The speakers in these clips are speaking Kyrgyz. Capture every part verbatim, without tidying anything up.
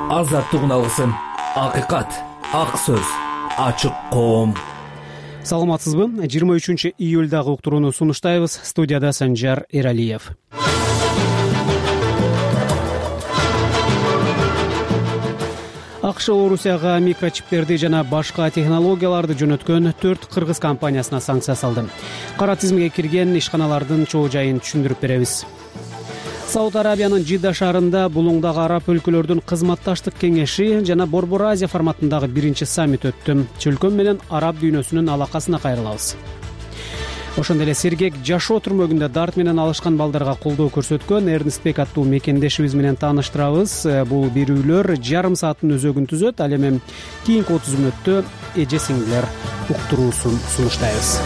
азаттык алгысым, акыйкат, ак сөз, ачык коом. Саламатсызбы? жыйырма үчүнчү июлдагы уктурууну сунуштайбыз. Студияда Санжар Эралиев. АКШ Орусияга микрочиптерди жана башка технологияларды жөнөткөн төрт кыргыз компаниясына санкция салды. Кара тизимге кирген ишканалардын чоо жайын түшүндүрүп беребиз. Сауд Арабиянын Жидда шаарында булуңдагы араб өлкөлөрдүн кызматташтык кеңеши жана Борбор Азия форматындагы биринчи саммит өттү. Чөлкөн менен араб дүйнөсүнүн алакасына кайрылабыз. Ошондой эле сергек жашоо түрмөгүндө дарт менен алышкан балдарга колдоо көрсөткөн Эрнстбек аттуу мекендешибиз менен тааныштырабыз. Бул берүүлөр жарым сааттын өзөгүн түзөт. Ал эми кийинки отуз мүнөттө эже сиңдилер уктуруусун сунуштайбыз.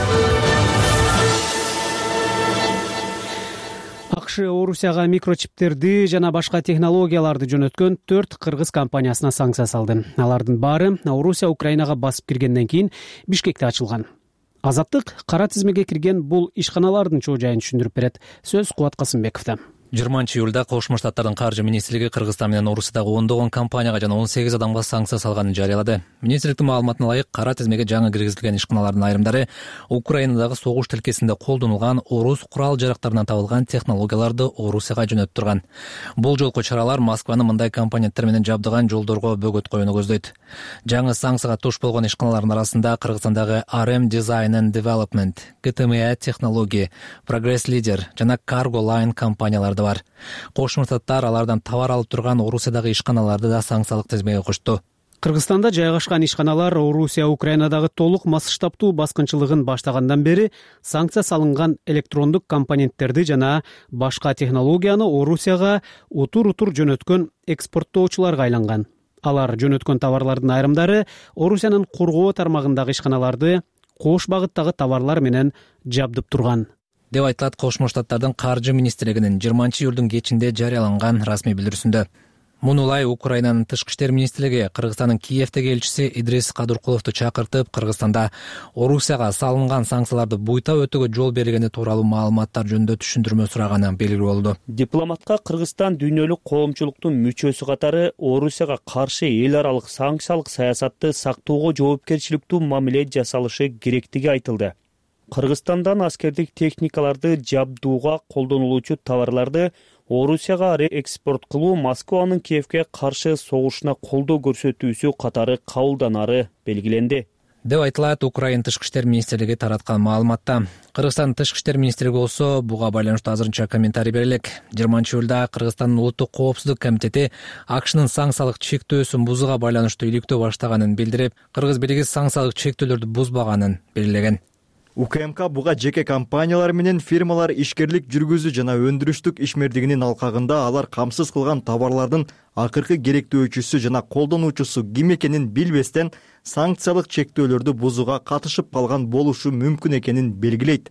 АКШ Орусияга микрочиптерди жана башка технологияларды жөнөткөн төрт кыргыз компаниясына санкция салды. Алардын баары Орусия Украинага басып киргенден кийин Бишкекте ачылган. Азаттык кара тизмеге кирген бул ишканалардын чоо жайын түшүндүрүп берет. Сөз Кубат Касымбековдо. жыйырманчы июлда Кошмо Штаттардын каржы министрлиги Кыргызстан менен Орусиядагы ондогон компанияга жана он сегиз адамга санкция салганын жарыялады. Министрликтин маалыматына ылайык, кара тизмеге жаңы киргизилген ишканалардын айрымдары Украинадагы согуш тилкесинде колдонулган орус курал жарактарынан табылган технологияларды Орусияга жөнөтүп турган. Бул жолку чаралар Москваны мындай компоненттер менен жабдыган жолдорго бөгөт коюуну көздөйт. Жаңы санкцияга туш болгон ишканалардын арасында Кыргызстандагы ар эм Design and Development, гэ тэ эм и Technology, Progress Leader жана Cargo Line компаниялары бар. Кошмо Штаттар алардан товар алып турган Орусиядагы ишканаларды да санкциялык тизмеге кошту. Кыргызстанда жайгашкан ишканалар Орусия Украинадагы толук масштабтуу баскынчылыгын баштагандан бери санкция салынган электрондук компоненттерди жана башка технологияны Орусияга утур-утур жөнөткөн экспорттоочуларга айланган. Алар жөнөткөн товарлардын айрымдары Орусиянын коргоо тармагындагы ишканаларды кош багыттагы товарлар менен жабдып турган деп айтылат Кошмо Штаттардын каржы министрлигинин жыйырманчы июлдун кечинде жарыяланган расмий билдирүүсүндө. Муну улай Украинанын тышкы иштер министрлиги Кыргызстандын Киевдеги элчиси Идрис Кадыркуловду чакыртып, Кыргызстанда Орусияга салынган санкцияларды буйта өтүүгө жол бергени тууралуу маалыматтар жөнүндө түшүндүрмө сураганы белгилүү болду. Дипломатка Кыргызстан дүйнөлүк коомчулуктун мүчөсү катары Орусияга каршы эл аралык санкциялык саясатты сактоого жоопкерчиликтүү мамиле жасалышы керектиги айтылды. Кыргызстандан аскердик техникаларды жабдууга колдонулуучу товарларды Орусияга экспорт кылуу Москванын Киевге каршы согушуна колдоо көрсөтүүсү катары кабылданары белгиленди деп айтылат Украин тышкы иштер министрлиги тараткан маалыматта. Кыргызстандын тышкы иштер министрлиги болсо буга байланыштуу азырынча комментарий бере элек. жыйырманчы июлда Кыргызстандын улуттук коопсуздук комитети АКШнын санкциялык чектөөсүн бузууга байланыштуу иликтөө баштаганын билдирип, кыргыз бийлиги санкциялык чектөөлөрдү бузбаганын белгилеген. У К М К буга жеке компаниялар менен фирмалар ишкерлик жүргүзүү жана өндүрүштүк ишмердигинин алкагында алар камсыз кылган товарлардын акыркы керектөөчүсү жана колдонуучусу ким экенин билбестен санкциялык чектөөлөрдү бузууга катышып калган болушу мүмкүн экенин белгилейт.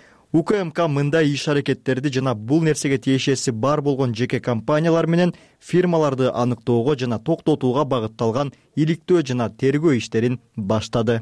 У К М К мындай иш-аракеттерди жана бул нерсеге тиешеси бар болгон жеке компаниялар менен фирмаларды аныктоого жана токтотууга багытталган иликтөө жана тергөө иштерин баштады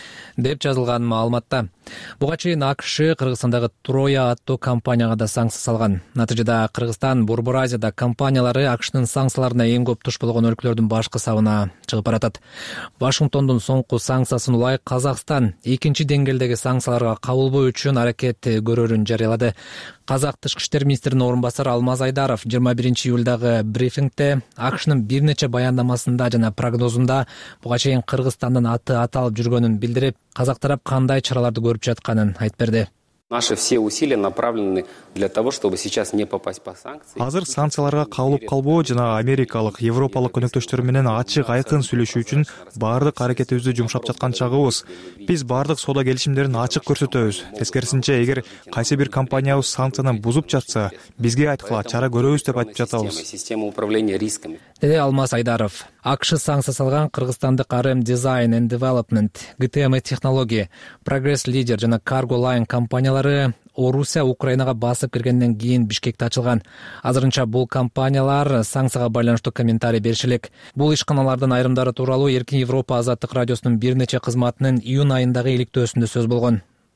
деп жазылган маалыматта. Буга чейин АКШ Кыргызстандагы Троя аттуу компанияга да санкция салган. Натыйжада Кыргызстан, Борбор Азияда компаниялары АКШнын санкцияларына эң көп туш болгон өлкөлөрдүн башкы сабына чыгып баратат. Вашингтондун соңку санкциясын улай Казакстан экинчи деңгээлдеги санкцияларга кабылбоо үчүн аракет көрөрүн жарыялады. Казак тышкы иштер министринин орун басары Алмаз Айдаров жыйырма биринчи июлдагы брифингде АКШнын бир нече баяндамасында жана прогнозунда буга чейин Кыргызстандын аты аталып жүргөнүн билдирип, казак тарап кандай чараларды көрүп жатканын айтып берди. Наши все усилия направлены для того, чтобы сейчас не попасть по санкции. Азыр санкцияларга кабылып калбоо жана америкалык, европалык өнөктөштөр менен ачык айкын сүйлөшүү үчүн баардык аракетибизди жумшап жаткан чагыбыз. Биз баардык соода келишимдерин ачык көрсөтөбүз. Тескерисинче, эгер кайсы бир компаниябыз санкцияны бузуп жатса, бизге айткыла чара көрөбүз деп айтып жатабыз. Система управления рисками. Деди Алмаз Айдаров. АКШ санкция салган Кыргызстандык ар эм Design and Development, гэ тэ эм и Technology, Progress Leader жана Cargo Line компаниялары Орусия Украинага басып киргенден кийин Бишкекте ачылган. Азырынча бул компаниялар санкцияга байланыштуу комментарий бериши элек. Бул ишканалардын айрымдары тууралуу Эркин Европа азаттык радиосунун бир нече кызматынын июнь айындагы иликтөөсүндө сөз болгон.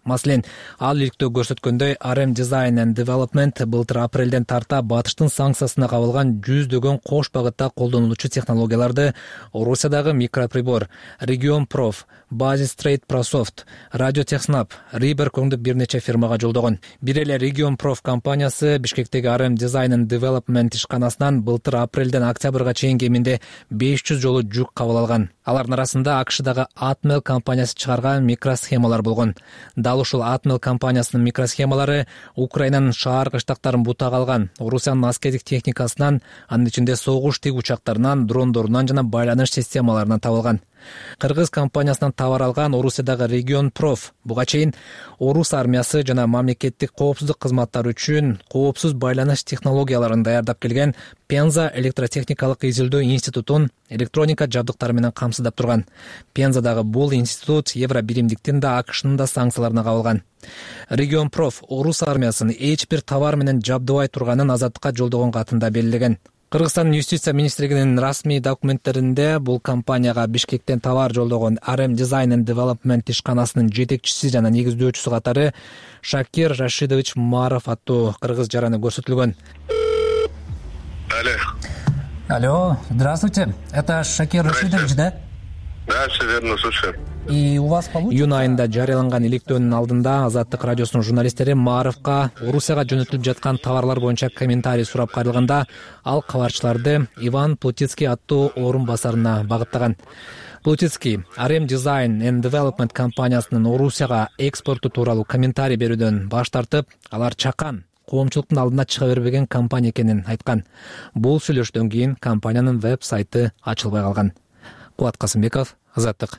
Маселен, ал иликтөө көрсөткөндөй ар эм Design and Development былтыр апрелден тарта батыштын санкциясына кабылган жүздөгөн кош багытта колдонулуучу технологияларды Орусиядагы Микроприбор, Регион Проф, Базис Трейд Прософт, Радио Техснаб, Рибер көңдөп бир нече фирмага жолдогон. Бир эле Регион Проф компаниясы Бишкектеги ар эм Design and Development ишканасынан былтыр апрелден октябрга чейин кеминде беш жүз жолу жүк кабыл алган. Алардын арасында АКШдагы Atmel компаниясы чыгарган микросхемалар болгон. Дал ушул Atmel компаниясынын микросхемалары Украинанын шаар кыштактарын бутага алган, Орусиянын аскердик техникасынан, анын ичинде согуш тиг учактарынан, дрондорунан жана байланыш системаларынан табылган. Кыргыз компаниясынан товар алган Орусиядагы Регион Проф буга чейин Орус армиясы жана мамлекеттик коопсуздук кызматтары үчүн коопсуз байланыш технологияларын даярдап келген Пенза электротехникалык изилдөө институтун электроника жабдыктары менен камсыздап турган. Пензадагы бул институт Евро биримдиктин да АКШнын да санкцияларына кабылган. Регион Проф Орус армиясын эч бир товар менен жабдыбай турганын Азаттыкка жолдогон катында белгилеген. Кыргызстандын юстиция министрлигинин расмий документтеринде бул компанияга Бишкектен товар жолдогон ар эм Design and Development ишканасынын жетекчиси жана негиздөөчүсү катары Шакир Рашидович Маров аттуу кыргыз жараны көрсөтүлгөн. Алло. Алло, здравствуйте. Это Шакир Рашидович, да? Да, все верно, слушаю. И у вас получится... Июнь айында жарыяланган иликтөөнүн алдында Азаттык радиосунун журналисттери Маровго Орусияга жөнөтүлүп жаткан товарлар боюнча комментарий сурап кайрылганда, ал кабарчыларды Иван Плутицкий аттуу орун басарына багыттаган. Плутицкий ар эм Design and Development компаниясынын Орусияга экспорту тууралуу комментарий берүүдөн баш тартып, алар чакан, коомчулуктун алдына чыга бербеген компания экенин айткан. Бул сүйлөшүүдөн кийин компаниянын веб-сайты ачылбай калган. Кубат Касымбеков, Азаттык.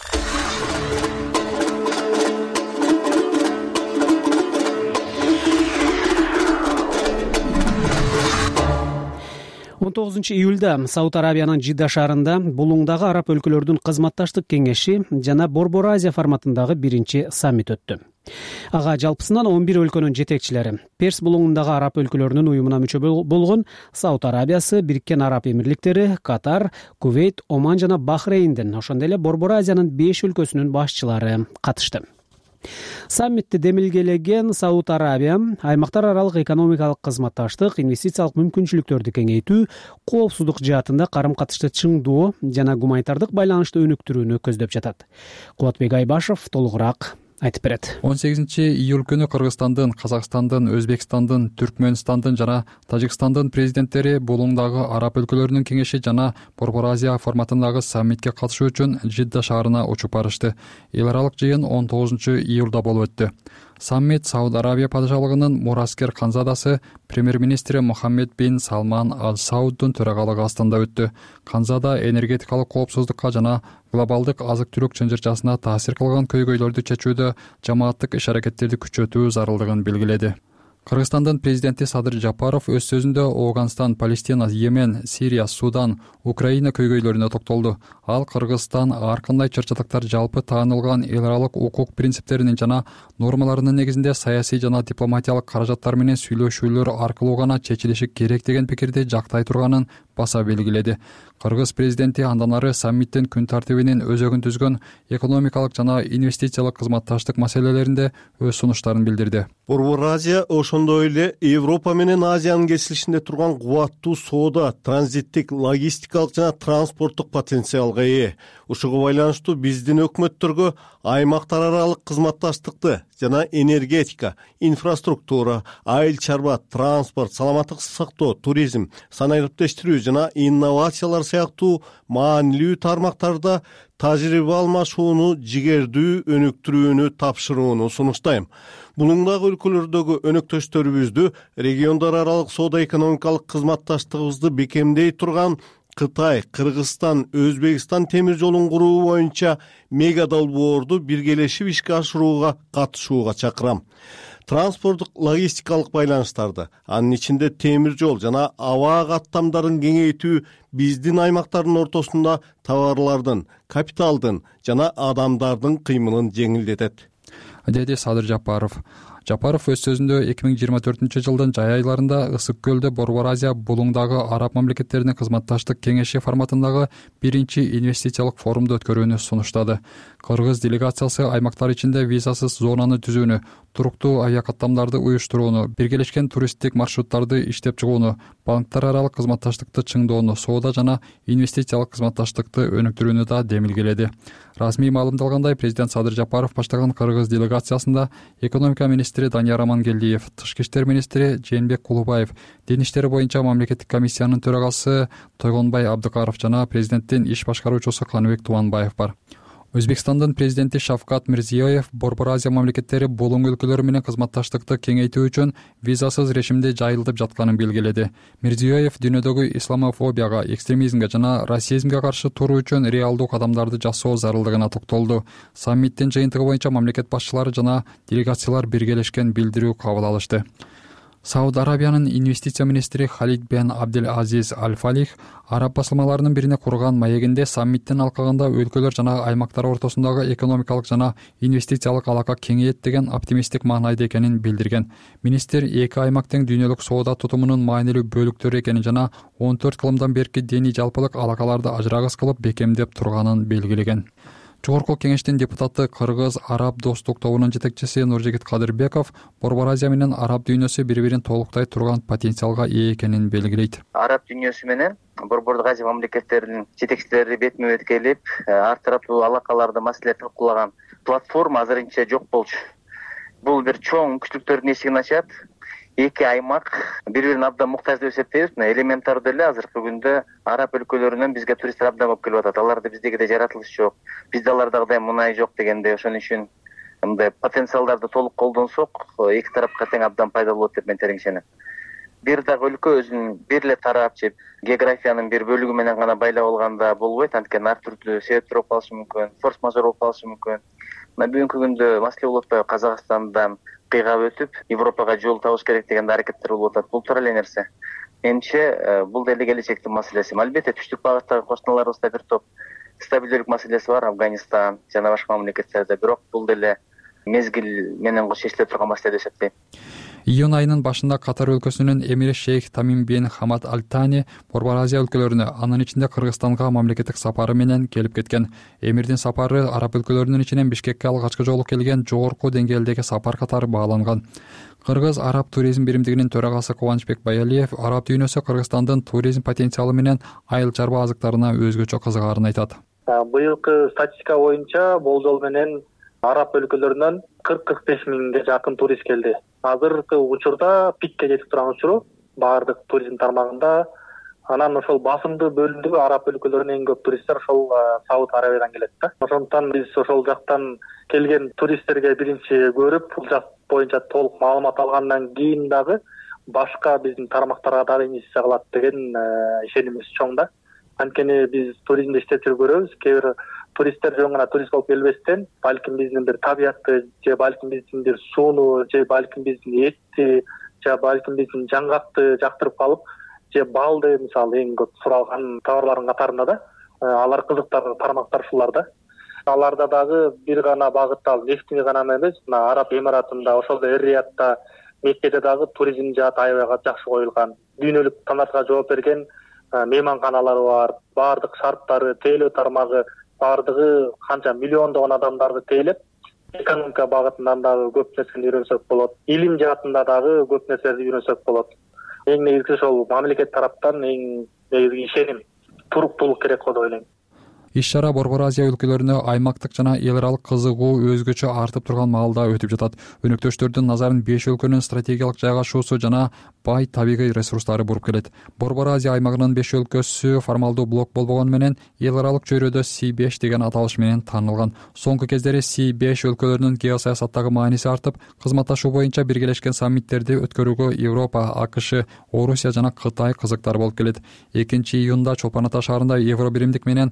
он тогузунчу июлда Сауд Арабиянын Жидда шаарында Булуңдагы араб өлкөлөрдүн кызматташтык кеңеши жана Борбор Азия форматындагы биринчи саммит өттү. Ага жалпысынан он бир өлкөнүн жетекчилери, Перс булуңундагы араб өлкөлөрүнүн уюмуна мүчө болгон Сауд Арабиясы, Бириккен Араб Эмирликтери, Катар, Кувейт, Оман жана Бахрейнден, ошондой эле Борбор Азиянын беш өлкөсүнүн башчылары катышты. Саммитти демилгелеген Сауд Арабия аймактар аралык экономикалык кызматташтык, инвестициялык мүмкүнчүлүктөрдү кеңейтүү, коопсуздук жаатында карым-катышты чыңдоо жана гуманитардык байланышты өнүктүрүүнү көздөп жатат. Кубатбек Айбашев толугураак айтып берет. он сегизинчи июль күнү Кыргызстандын, Казакстандын, Өзбекстандын, Түркмөнстандын жана Тажикстандын президенттери Булуңдагы араб өлкөлөрүнүн кеңеши жана Борбор Азия форматындагы саммитке катышуу үчүн Жидда шаарына учуп барышты. Эл аралык жыйын он тогузунчу июлда болуп өттү. Саммит Сауд Арабия падышалыгынын мураскер канзадасы премьер-министри Мухаммед бин Салман Аль Сауддун төрагалыгы астында өттү. Канзада энергетикалык коопсуздукка жана глобалдык азык-түлүк чынжырчасына таасир кылган көйгөйлөрдү чечүүдө жамааттык иш-аракеттерди күчөтүү зарылдыгын белгиледи. Кыргызстандын президенти Садыр Жапаров өз сөзүндө Ооганстан, Палестина, Йемен, Сирия, Судан, Украина көйгөйлөрүнө токтолду. Ал Кыргызстан ар кандай чыр-чатактар жалпы таанылган эл аралык укук принциптеринин жана нормаларынын негизинде саясий жана дипломатиялык каражаттар менен сүйлөшүүлөр аркылуу гана чечилиши керек деген пикирди жактай турганын баса белгиледи. Кыргыз президенти андан ары саммиттин күн тартибинин өзөгүн түзгөн экономикалык жана инвестициялык кызматташтык маселелеринде өз сунуштарын билдирди. Борбор Азия ошондой эле Европа менен Азиянын кесилишинде турган кубаттуу соода, транзиттик, логистикалык жана транспорттук потенциалга ээ. Ушуга байланыштуу биздин өкмөттөргө аймактар аралык кызматташтыкты жана энергетика, инфраструктура, айыл чарба, транспорт, саламаттык сактоо, туризм, санариптештирүү жана инновациялар сыяктуу маанилүү тармактарда тажрыйба алмашууну жигердүү өнүктүрүүнү тапшырууну сунуштайм. Булуңдагы өлкөлөрдөгү өнөктөштөрүбүздү региондар аралык соода экономикалык кызматташтыгыбызды бекемдей турган Кытай, Кыргызстан, Өзбекстан темир жолун куруу боюнча мега долбоорду биргелешип ишке ашырууга катышууга чакырам. Транспорттук логистикалык байланыштарды, анын ичинде темир жол жана аба каттамдарын кеңейтүү биздин аймактардын ортосунда товарлардын, капиталдын жана адамдардын кыймылын жеңилдетет, деди Садыр Жапаров. Жапаров өз сөзүндө эки миң жыйырма төртүнчү жылдын жай айларында Ысык көлдө Борбор Азия булуңдагы араб мамлекеттеринин кызматташтык кеңеши форматындагы биринчи инвестициялык форумду өткөрүүнү сунуштады. Кыргыз делегациясы аймактар ичинде визасыз зонаны түзүүнү, туруктуу авиакаттамдарды уюштурууну, биргелешкен туристтик маршруттарды иштеп чыгууну, банктар аралык кызматташтыкты чыңдоону, соода жана инвестициялык кызматташтыкты өнүктүрүүнү да демилгеледи. Расмий маалымдалгандай, президент Садыр Жапаров баштаган кыргыз делегациясында экономика министри Данияр Амангелдиев, тышкы иштер министри Жээнбек Кулубаев, дин иштери боюнча мамлекеттик комиссиянын төрагасы Тойгонбай Абдыкаров жана президенттин иш башкаруучусу Каныбек Туманбаев бар. Өзбекстандын президенти Шавкат Мирзиёев Борбор Азия мамлекеттери булуң өлкөлөрү менен кызматташтыкты кеңейтүү үчүн визасыз режимде жайылтып жатканын белгиледи. Мирзиёев дүйнөдөгү исламофобияга, экстремизмге жана расизмге каршы туруу үчүн реалдуу кадамдарды жасоо зарылдыгына токтолду. Саммиттин жыйынтыгы боюнча мамлекет башчылары жана делегациялар биргелешкен билдирүү кабыл алышты. Сауд Арабиянын инвестиция министри Халид бен Абдел Азиз Аль-Фалих араб басылмаларынын бирине курган маегинде саммиттин алкагында өлкөлөр жана аймактар ортосундагы экономикалык жана инвестициялык алака кеңейет деген оптимисттик маанайда экенин билдирген. Министр эки аймактын дүйнөлүк соода тутумунун маанилүү бөлүктөрү экенин жана он төрт кылымдан берки диний жалпылык алакаларды ажырагыс кылып бекемдеп турганын белгилеген. Жогорку кеңештин депутаты Кыргыз-Араб достук тобунун жетекчиси Нуржигит Кадырбеков Борбор Азия менен араб дүйнөсү бири-бирин толуктай турган потенциалга ээ экенин белгилейт. Араб дүйнөсү менен Борбор Азия мамлекеттеринин жетекчилери бетме-бет келип, ар тараптуу алакаларды маселе талкуулаган платформа азырынча жок болчу. Бул бир чоң мүмкүнчүлүктөрдүн эшигин ачат. Эки аймак бири-бирин абдан муктаж деп эсептейбиз. Элементарды эле азыркы күндө араб өлкөлөрүнөн бизге туристтер абдан болуп келип атат. Аларда биздегидей жаратылыш жок, бизде алардагыдай мунай жок дегенде, ошон үчүн мындай потенциалдарды толук колдонсок, эки тарапка тең абдан пайдалуу болот деп мен терең ишенем. Бир дагы өлкө өзүнүн бир эле тарап же географиянын бир бөлүгү менен гана байлап алганда болбойт, анткени ар түрдүү себептер болуп калышы мүмкүн, форс-мажор болуп калышы мүмкүн. Мына бүгүнкү күндө маселе болуп атпайбы, Казакстандан кыйгап өтүп, Европага жол табыш керек деген аракеттер болуп атат. Бул туура эле нерсе. Менимче, бул деле келечектин маселеси. Албетте, түштүк багыттагы кошуналарыбызда бир топ стабилдүүлүк маселеси бар, Афганистан жана башка мамлекеттерде, бирок бул деле мезгил менен шешиле турган маселе деп эсептейм. Июнь айынын башында Катар өлкөсүнүн эмири Шейх Тамим бин Хамад Аль-Тани Борбор Азия өлкөлөрүнө, анын ичинде Кыргызстанга мамлекеттик сапары менен келип кеткен. Эмирдин сапары араб өлкөлөрүнүн ичинен Бишкекке алгачкы жолу келген жогорку деңгээлдеги сапар катары бааланган. Кыргыз-араб туризм биримдигинин төрагасы Кубанычбек Баялиев араб дүйнөсү Кыргызстандын туризм потенциалы менен айыл чарба азыктарына өзгөчө кызыгаарын айтат. Быйылкы статистика боюнча болжол менен араб өлкөлөрүнөн кырк кырк беш миңге жакын турист келди. Азыркы учурда пикке жетип турган учуру баардык туризм тармагында. Анан ошол басымдуу бөлүмдөгү араб өлкөлөрүнөн эң көп туристтер ошол Сауд Арабиядан келет да. Ошондуктан биз ошол жактан келген туристтерге биринчи көрүп, бул жак боюнча толук маалымат алгандан кийин дагы башка биздин тармактарга дагы инвестиция кылат деген ишенимибиз чоң да. Анткени биз туризмде иштеп жүргөрөбүз. Кээ бир туристтер жөн гана турист болуп келбестен, балким биздин бир табиятты, же балким биздин бир сууну, же балким биздин этти, же балким биздин жаңгакты жактырып калып, же балды мисалы эң көп суралган товарлардын катарында да, алар кызыктар тармактар ушулар да. Аларда дагы бир гана багыттал нефтине гана эмес, мына Араб Эмиратында, ошол Эр-Риядта, Меккеде дагы туризм жааты аябай жакшы коюлган. Дүйнөлүк стандартка жооп берген мейманканалары бар, баардык шарттары, тейлөө тармагы, баардыгы канча миллиондогон адамдарды тейлеп, экономика багытынан дагы көп нерсени үйрөнсөк болот. Илим жаатында дагы көп нерселерди үйрөнсөк болот. Эң негизги ошол мамлекет тараптан эң негизги ишеним, туруктуулук керек го деп ойлойм. Иш-чара Борбор Азия өлкөлөрүнө аймактык жана эл аралык кызыгуу өзгөчө артып турган маалда өтүп жатат. Өнөктөштөрдүн назарын беш өлкөнүн стратегиялык жайгашуусу жана бай табигый ресурстары буруп келет. Борбор Азия аймагынын беш өлкөсү формалдуу блок болбогону менен эл аралык чөйрөдө Си беш деген аталыш менен таанылган. Соңку кездери Си беш өлкөлөрүнүн геосаясаттагы мааниси артып, кызматташуу боюнча биргелешкен саммиттерди өткөрүүгө Европа, АКШ, Орусия жана Кытай кызыктар болуп келет. экинчи июнда Чолпон Ата шаарында Евро биримдик менен Борбор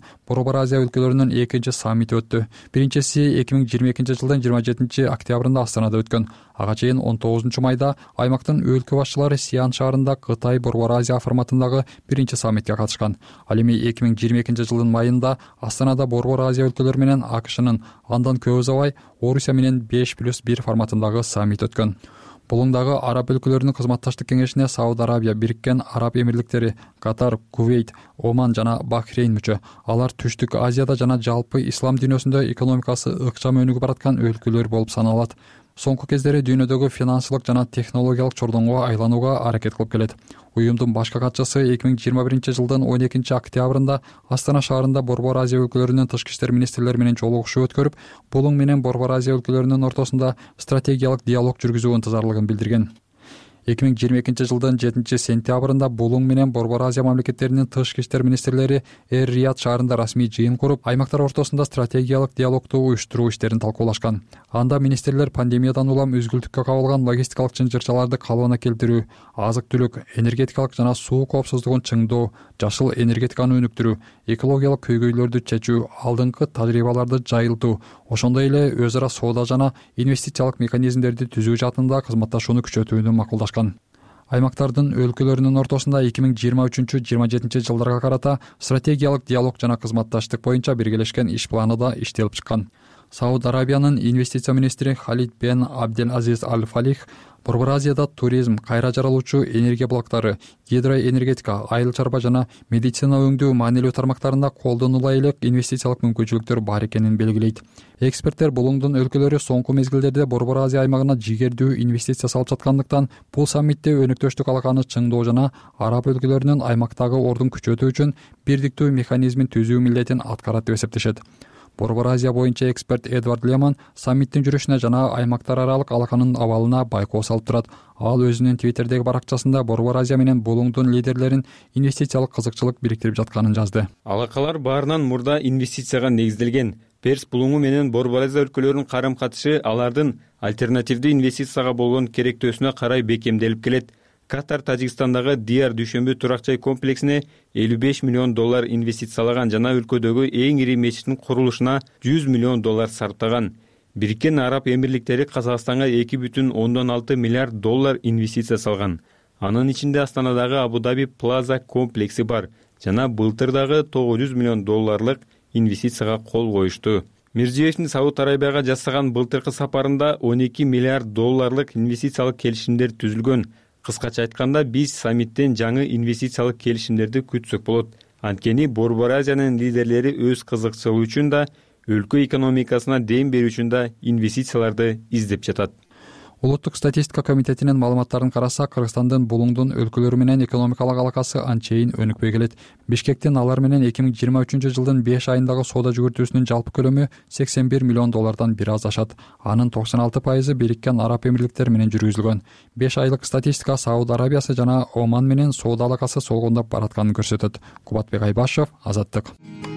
Борбор Азия өлкөлөрүнүн экинчи саммити өттү. Биринчиси эки миң жыйырма экинчи жылдын жыйырма жетинчи октябрында Астанада өткөн. Ага чейин он тогузунчу майда аймактын өлкө башчылары Сиан шаарында Кытай Борбор Азия форматындагы биринчи саммитке катышкан. Ал эми эки миң жыйырма экинчи жылдын майында Астанада Борбор Азия өлкөлөрү менен АКШнын, андан көп узабай Орусия менен беш плюс бир форматындагы саммит өткөн. Булуңдагы араб өлкөлөрүнүн кызматташтык кеңешине Сауд Арабия, Бириккен Араб Эмирликтери, Катар, Кувейт, Оман жана Бахрейн мүчө. Алар Түштүк Азияда жана жалпы ислам дүйнөсүндө экономикасы ыкчам өнүгүп бараткан өлкөлөр болуп саналат. Соңку кездери дүйнөдөгү финансылык жана технологиялык чордоңго айланууга аракет кылып келет. Уюмдун башкы катчысы эки миң жыйырма биринчи жылдын он экинчи октябрында Астана шаарында Борбор Азия өлкөлөрүнүн тышкы иштер министрлери менен жолугушуу өткөрүп, Булуң менен Борбор Азия өлкөлөрүнүн ортосунда стратегиялык диалог жүргүзүү ынтызарлыгын билдирген. эки миң жыйырма экинчи жылдын жетинчи сентябрында Булуң менен Борбор Азия мамлекеттеринин тышкы иштер министрлери Эр-Рияд шаарында расмий жыйын куруп, аймактар ортосунда стратегиялык диалогду уюштуруу иштерин талкуулашкан. Анда министрлер пандемиядан улам үзгүлтүккө кабылган логистикалык чынжырчаларды калыбына келтирүү, азык-түлүк, энергетикалык жана суу коопсуздугун чыңдоо, жашыл энергетиканы өнүктүрүү, экологиялык көйгөйлөрдү чечүү, алдыңкы тажрыйбаларды жайылтуу, ошондой эле өз ара соода жана инвестициялык механизмдерди түзүү жаатында кызматташууну күчөтүүнү макулдашкан. Аймактардын өлкөлөрүнүн ортосунда эки миң жыйырма үчүнчү жыйырма жетинчи жылдарга карата стратегиялык диалог жана кызматташтык боюнча биргелешкен иш планы да иштелип чыккан. Сауд Арабиянын инвестиция министри Халид бен Абдел Азиз Аль-Фалих Борбор Азияда туризм, кайра жаралуучу энергия блоктары, гидроэнергетика, айыл чарба жана медицина өңдүү маанилүү тармактарында колдонула элек инвестициялык мүмкүнчүлүктөр бар экенин белгилейт. Эксперттер Булуңдун өлкөлөрү соңку мезгилдерде Борбор Азия аймагына жигердүү инвестиция салып жаткандыктан, бул саммитте өнөктөштүк алаканы чыңдоо жана араб өлкөлөрүнүн аймактагы ордун күчөтүү үчүн бирдиктүү механизмин түзүү милдетин аткарат деп эсептешет. Борбор Азия боюнча эксперт Эдвард Леман саммиттин жүрүшүнө жана аймактар аралык алаканын абалына байкоо салып турат. Ал өзүнүн Твиттердеги баракчасында Борбор Азия менен Булуңдун лидерлерин инвестициялык кызыкчылык бириктирип жатканын жазды. Алакалар баарынан мурда инвестицияга негизделген. Перс Булуңу менен Борбор Азия өлкөлөрүнүн карым-катышы алардын альтернативдүү инвестицияга болгон керектөөсүнө карай бекемделип келет. Катар Тажикстандагы Диар Дүйшөмбү турак жай комплексине элүү беш миллион доллар инвестициялаган жана өлкөдөгү эң ири мечиттин курулушуна жүз миллион доллар сарптаган. Бириккен Араб Эмирликтери Казакстанга эки бүтүн ондон алты миллиард доллар инвестиция салган. Анын ичинде Астанадагы Абу-Даби Плаза комплекси бар жана былтыр дагы тогуз жүз миллион долларлык инвестицияга кол коюшту. Мирзиёевдин Сауд Арабияга жасаган былтыркы сапарында он эки миллиард долларлык инвестициялык келишимдер түзүлгөн. Кыскача айтканда, биз саммиттен жаңы инвестициялык келишимдерди күтсөк болот. Анткени Борбор Азиянын лидерлери өз кызыкчылыгы үчүн да, өлкө экономикасына дем берүү үчүн да инвестицияларды издеп жатат. Улуттук статистика комитетинин маалыматтарын караса, Кыргызстандын Булуңдун өлкөлөрү менен экономикалык алакасы анчейин өнүкпөй келет. Бишкектин алар менен эки миң жыйырма үчүнчү жылдын беш айындагы соода жүгүртүүсүнүн жалпы көлөмү сексен бир миллион доллардан бир аз ашат. Анын токсон алты пайызы Бириккен Араб Эмирликтери менен жүргүзүлгөн. беш айлык статистика Сауд Арабиясы жана Оман менен соода алакасы солгондоп баратканын көрсөтөт. Кубатбек Айбашев, Азаттык.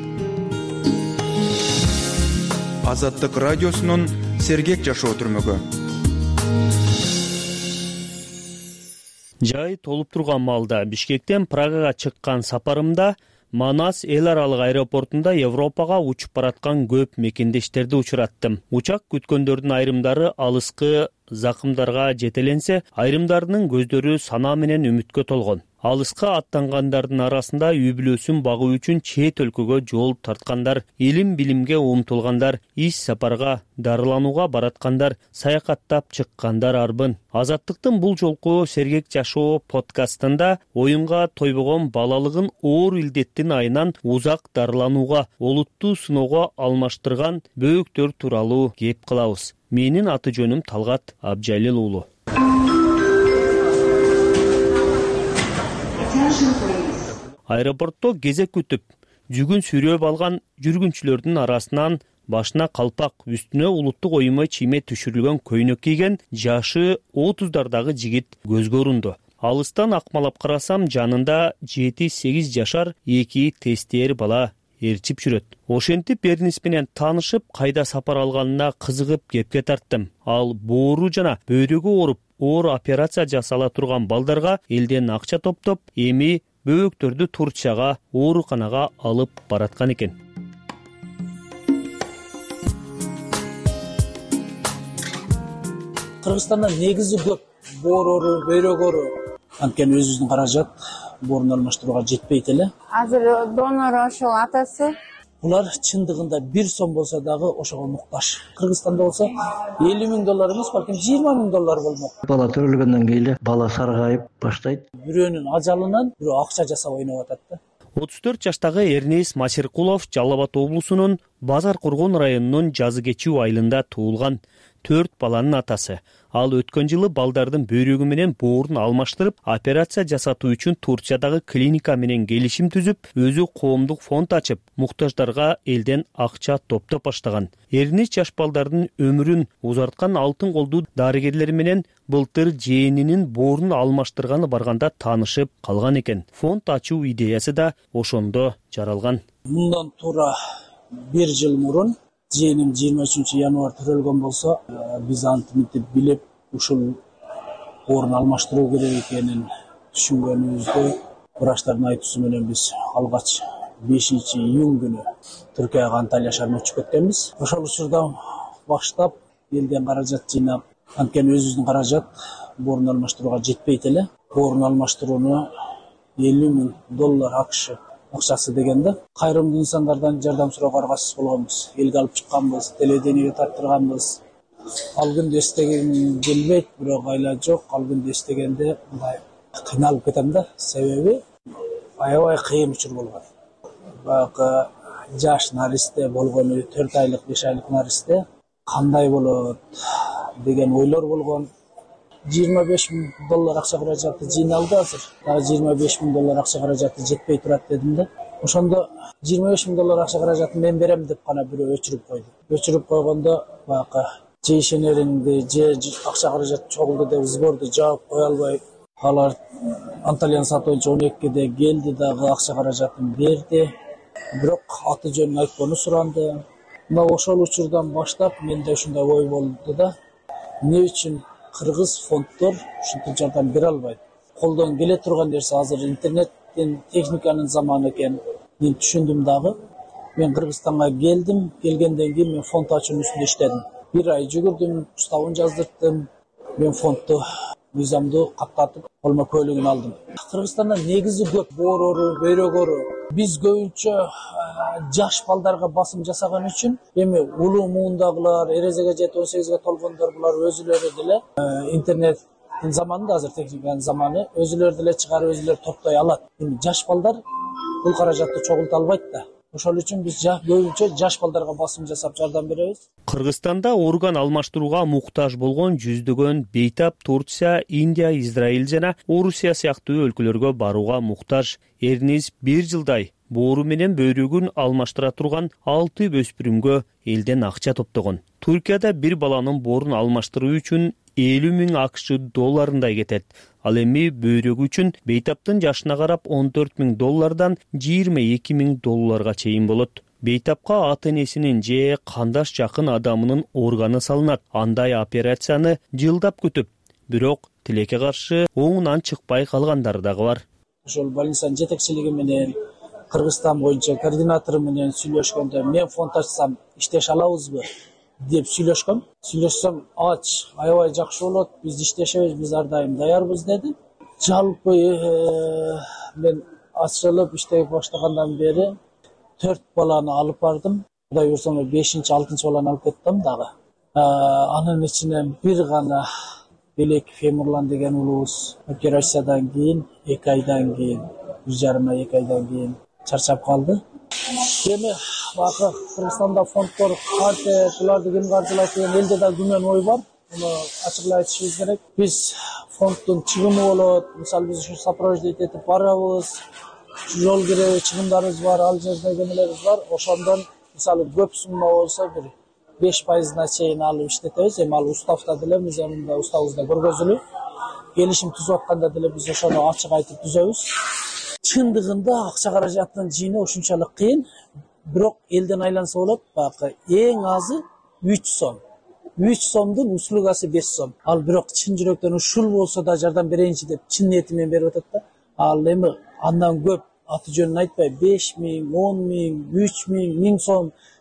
Азаттык радиосунун сергек жашоо түрмөгү. Жай толуп турган маалда Бишкектен Прагага чыккан сапарымда Манас эл аралык аэропортунда Европага учуп бараткан көп мекендештерди учураттым. Учак күткөндөрдүн айрымдары алыскы закымдарга жетеленсе, айрымдарынын көздөрү санаа менен үмүткө толгон. Алыска аттангандардын арасында үй бүлөсүн багуу үчүн чет өлкөгө жол тарткандар, илим билимге умтулгандар, иш сапарга, дарыланууга бараткандар, саякаттап чыккандар арбын. Азаттыктын бул жолку сергек жашоо подкастында оюнга тойбогон балалыгын оор илдеттин айынан узак дарыланууга, олуттуу сыноого алмаштырган бөөктөр тууралуу кеп кылабыз. Менин аты жөнүм Талгат Абжалил уулу. Аэропортто кезек күтүп, жүгүн сүйрөп алган жүргүнчүлөрдүн арасынан башына калпак, үстүнө улуттук оюма чийме түшүрүлгөн көйнөк кийген жашы отуздардагы жигит көзгө урунду. Алыстан акмалап карасам, жанында жети сегиз жашар эки тестер бала ээрчип жүрөт. Ошентип Бернис менен таанышып, кайда сапар алганына кызыгып кепке тарттым. Ал боору жана бөйрөгү ооруп, оор операция жасала турган балдарга элден акча топтоп, эми бөөктөрдү Турцияга, ооруканага алып бараткан экен. Кыргызстанда негизи көп боорору, бөйрөк оору. Анткени өзүбүздүн каражат боорун алмаштырууга жетпейт эле. Азыр донору ошол атасы. Булар чындыгында бир сом болсо дагы ошого муктаж. Кыргызстанда болсо элүү миң доллар эмес, балким жыйырма миң доллар болмок. Бала төрөлгөндөн кийин бала саргайып баштайт. Бирөөнүн ажалынан бирөө акча жасап ойноп атат да. отуз төрт жаштагы Эрнес Масиркулов Жалал Абад облусунун Базар Кургон районунун Жазы Кечүү айылында туулган төрт баланын атасы. Ал өткөн жылы балдардын бөйрөгү менен боорун алмаштырып, операция жасатуу үчүн Турциядагы клиника менен келишим түзүп, өзү коомдук фонд ачып, муктаждарга элден акча топтоп баштаган. Эрнес жаш балдардын өмүрүн узарткан алтын колдуу дарыгерлери менен былтыр жээнинин боорун алмаштырганы барганда таанышып калган экен. Фонд ачуу идеясы да ошондо жаралган. Мындан туура бир жыл мурун жээним жыйырма үчүнчү январь төрөлгөн болсо, биз антип билип, ушул боорун алмаштыруу керек экенин түшүнгөнүбүздө врачтардын айтуусу менен биз алгач бешинчи июнь күнү Түркияга Анталия шаарына учуп кеткенбиз. Ошол учурдан баштап элден каражат жыйнап, анткени өзүбүздүн каражат боорун алмаштырууга жетпейт эле. Боорун алмаштырууну элүү миң доллар акш акчасы дегенде кайрымдуу инсандардан жардам суроого аргасыз болгонбуз. Элге алып чыкканбыз, телевидениеге тартырганбыз. Ал күндү эстегим келбейт, бирок айла жок. Ал күндү эстегенде мындай кыйналып кетем да, себеби аябай кыйын учур болгон. Баягы жаш наристе болгону, төрт айлык, беш айлык наристе кандай болот деген ойлор болгон. жыйырма беш миң доллар акча каражаты жыйналды азыр. Дагы жыйырма беш миң доллар акча каражаты жетпей турат дедим да. Ошондо жыйырма беш миң доллар акча каражатын мен берем деп гана бирөө өчүрүп койду. Өчүрүп койгондо баягы же ишенериңди, же акча каражат чогулду деп сборду жаап кое албай, алар Анталияны сатып алчу он экиде келди, дагы акча каражатын берди. Бирок аты жөнүн айтканын суранды. Мына ошол учурдан баштап менде ушундай ой болду да. Эмне үчүн кыргыз фонддор ушинтип жардам бере албайт? Колдон келе турган нерсе азыр интернеттин, техниканын заманы экен. Мен түшүндүм дагы. Мен Кыргызстанга келдим, келгенден кийин мен фонд ачуунун үстүндө иштедим. Бир ай жүгүрдүм, уставын жаздырттым. Мен фондду визамды каттатып, колмо көйлөгүн алдым. Кыргызстанда негизи көп боорору, бөйрөк оору. Биз көбүнчө жаш балдарга басым жасаган үчүн эми улуу муундагылар, эрезеге жетип он сегизге толгондор булар өзүлөрү деле интернеттин заманында, азыр техниканын заманы, өзүлөрү деле чыгарып, өзүлөрү топтой алат. Эми жаш балдар бул каражатты чогулта албайт да. Ошол үчүн биз көбүнчө жаш балдарга басым жасап жардам беребиз. Кыргызстанда орган алмаштырууга муктаж болгон жүздөгөн бейтап Турция, Индия, Израиль жана Орусия сыяктуу өлкөлөргө барууга муктаж. Эрнес бир жылдай боору менен бөйрөгүн алмаштыра турган алты өспүрүмгө элден акча топтогон. Туркияда бир баланын боорун алмаштыруу үчүн элүү миң акш долларындай кетет. Ал эми бөйрөгү үчүн бейтаптын жашына карап он төрт миң доллардан жыйырма эки миң долларга чейин болот. Бейтапка ата энесинин же кандаш жакын адамынын органы салынат. Андай операцияны жылдап күтүп, бирок тилекке каршы оңунан чыкпай калгандары дагы бар. Ошол больницанын жетекчилиги менен, Кыргызстан боюнча координатору менен сүйлөшкөндө мен фонд ачсам иштеше алабызбы деп сүйлөшкөм. Сүйлөшсөм, ач, аябай жакшы болот, биз иштешебиз, биз ар дайым даярбыз деди. Жалпы мен ачылып иштей баштагандан бери төрт баланы алып бардым. Кудай буйрса бешинчи, алтынчы баланы алып кеттим дагы. Анын ичинен бир гана Белек Фемурлан деген улуубуз операциядан кийин эки айдан кийин, бир жарым ай эки айдан кийин чарчап калды. Эми бакы Кыргызстанда фонддор карты, буларды ким каржылайт деген элде да күмөн ой бар. Муну ачык айтышыбыз керек. Биз фонддун чыгымы болот, мисалы биз ушу сопровождать этип барабыз, жол кире чыгымдарыбыз бар, ал жерде кемелерибиз бар. Ошондон мисалы көп сумма болсо бир беш пайызына чейин алып иштетебиз. Эми ал уставда деле биз мында уставыбызда көргөзүлүп, келишим түзүп атканда деле биз ошону ачык айтып түзөбүз. Чындыгында акча каражаттын жыйыны ушунчалык кыйын, бирок элден айланса болот. Бакы эң азы үч сом. үч сомдун услугасы беш сом. Ал бирок чын жүрөктөн ушул болсо да жардам берейинчи деп чын ниети менен берип атат да. Ал эми андан көп аты жөнүн айтпай беш миң, он миң, үч миң, миң сом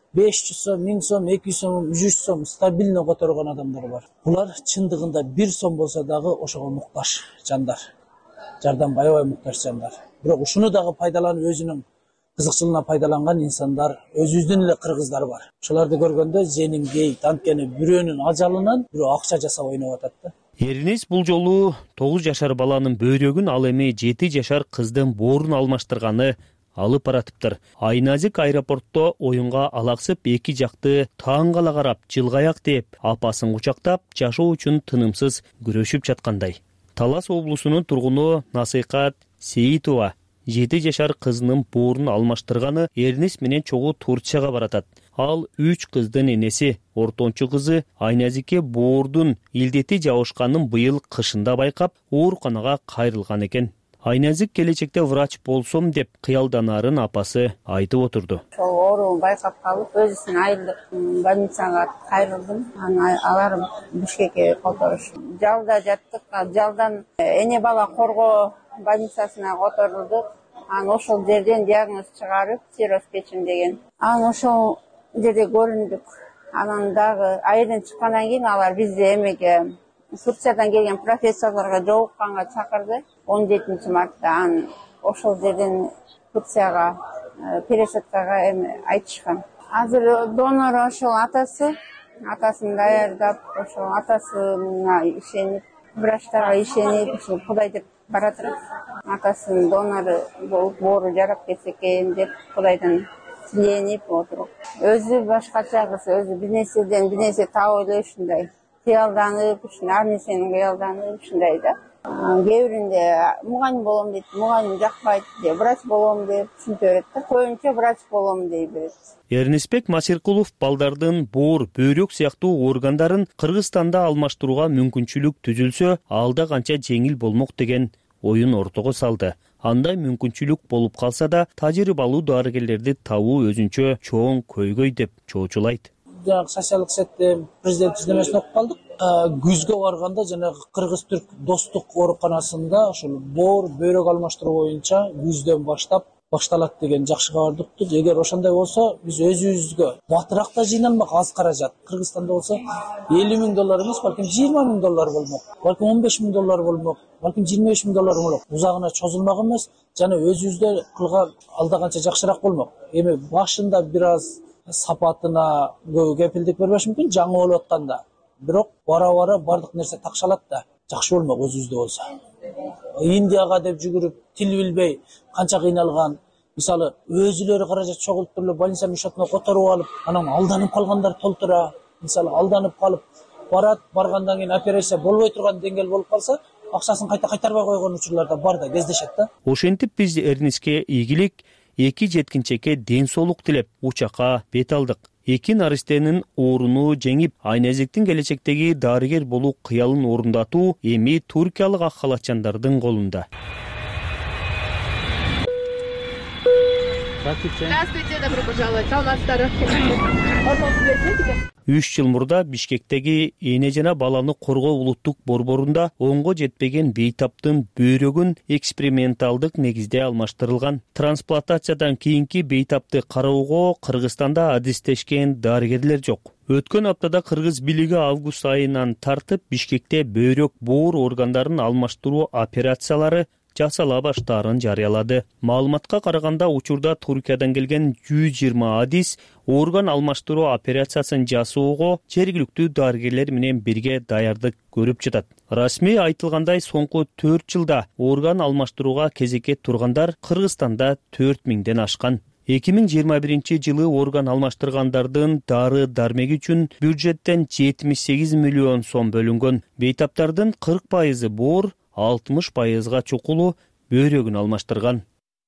беш жүз сом, миң сом, эки жүз сом, үч жүз сом стабильно которгон адамдар бар. Булар чындыгында бир сом болсо дагы ошого муктаж жандар. Жардам аябай муктаж жандар. Бирок ушуну дагы пайдаланып өзүнүн кызыкчылыгына пайдаланган инсандар, өзүбүздүн эле кыргыздар бар. Ошолорду көргөндө женим дейт, анткени бирөөнүн ажалынан бирөө акча жасап ойноп атат да. Эринес бул жолу тогуз жашар баланын бөйрөгүн, ал эми жети жашар кыздын боорун алмаштырганы алып баратыптыр. Айназик аэропортто оюнга алаксып эки жакты таң кала карап, жылгаяк деп, апасын кучактап, жашоо үчүн тынымсыз күрөшүп жаткандай. Талас облусунун тургуну Насыйкат Сейитова жети жашар кызынын боорун алмаштырганы Эринес менен чогуу Турцияга баратат. Ал үч кыздын энеси, ортончу кызы Айназикке боордун илдети жабышканын быйыл кышында байкап, ооруканага кайрылган экен. Айназик келечекте врач болсом деп кыялданарын апасы айтып отурду. Ошол ооруун байкап калып, өзүсүн айылдык больницага кайрылдым. Анан алар Бишкекке которуш. Жалда жаттык, жалдан эне бала коргоо больницасына которулдук. Анан ошол жерден диагноз чыгарып, цирроз печени деген. Анан ошол жерде көрүндүк. Анан дагы айылдан чыккандан кийин алар бизди эмеге Турциядан келген профессорлорго жолукканга чакырды. он жетинчи мартта анан ошол жерден Турцияга пересадкага эме айтышкан. Азыр донор ошол атасы, атасын даярдап, ошол атасына ишенип, врачтарга ишенип, ушул Кудай деп баратыр. Атасынын донору болуп, боору жарап кетсе экен деп Кудайдан тиленип отуруп. Өзү башкача кыз, өзү бир нерседен бир нерсе таап эле ушундай кыялданып, ушун ар нерсени кыялданып ушундай да. Кээ биринде мугалим болом дейт, мугалим жакпайт деп, врач болом деп түшүнтө берет да. Көбүнчө врач болом дей берет. Эрнесбек Масиркулов балдардын боор, бөйрөк сыяктуу органдарын Кыргызстанда алмаштырууга мүмкүнчүлүк түзүлсө, алда канча жеңил болмок деген оюн ортого салды. Андай мүмкүнчүлүк болуп калса да, тажрыйбалуу дарыгерлерди табуу өзүнчө чоң көйгөй деп чоочулайт. Жанагы социалдык сеттен президент түзмөсүн окуп калдык. Күзгө барганда жанагы Кыргыз-Түрк достук ооруканасында ошол боор, бөйрөк алмаштыруу боюнча күздөн баштап башталат деген жакшы кабарды уктук. Эгер ошондой болсо, биз өзүбүзгө батыраак да жыйналмак аз каражат. Кыргызстанда болсо элүү миң доллар эмес, балким жыйырма миң доллар болмок. Балким он беш миң доллар болмок. Балким жыйырма беш миң доллар болмок. Узагына чозулмак эмес, жана өзүбүздө кылган алда канча жакшыраак болмок. Эми башында бир аз сапатына кепилдик бербеш мүмкүн, жаңы болуп атканда. Бирок бара-бара бардык нерсе такшалат да, жакшы болмок өзүбүздө болсо. Индияга деп жүгүрүп, тил билбей канча кыйналган, мисалы өзүлөрү каражат чогултуп эле больницанын счетуна которуп алып, анан алданып калгандар толтура. Мисалы алданып калып барат, баргандан кийин операция болбой турган деңгээл болуп калса, акчасын кайта кайтарбай койгон учурлар да бар да, кездешет да. Ошентип биз Эрнеске ийгилик, эки жеткинчекке ден соолук тилеп учакка бет алдык. Эки наристенин ооруну жеңип, Айназиктин келечектеги дарыгер болуу кыялын орундатуу эми туркиялык ак халатчандардын колунда. Здравствуйте, добро пожаловать. Саламатсыздар. үч жыл мурда Бишкектеги эне жана баланы коргоо улуттук борборунда онго жетпеген бейтаптын бөйрөгүн эксперименталдык негизде алмаштырылган. Трансплантациядан кийинки бейтапты кароого Кыргызстанда адистешкен дарыгерлер жок. Өткөн аптада кыргыз бийлиги август айынан тартып Бишкекте бөйрөк, боор органдарын алмаштыруу операциялары жасала баштаарын жарыялады. Маалыматка караганда, учурда Туркиядан келген жүз жыйырма адис орган алмаштыруу операциясын жасоого жергиликтүү дарыгерлер менен бирге даярдык көрүп жатат. Расмий айтылгандай, соңку төрт жылда орган алмаштырууга кезекке тургандар Кыргызстанда төрт миңден ашкан. эки миң жыйырма биринчи жылы орган алмаштыргандардын дары дармеги үчүн бюджеттен жетимиш сегиз миллион сом бөлүнгөн. Бейтаптардын кырк пайызы боор, алтымыш пайызга чукулу бөйрөгүн алмаштырган.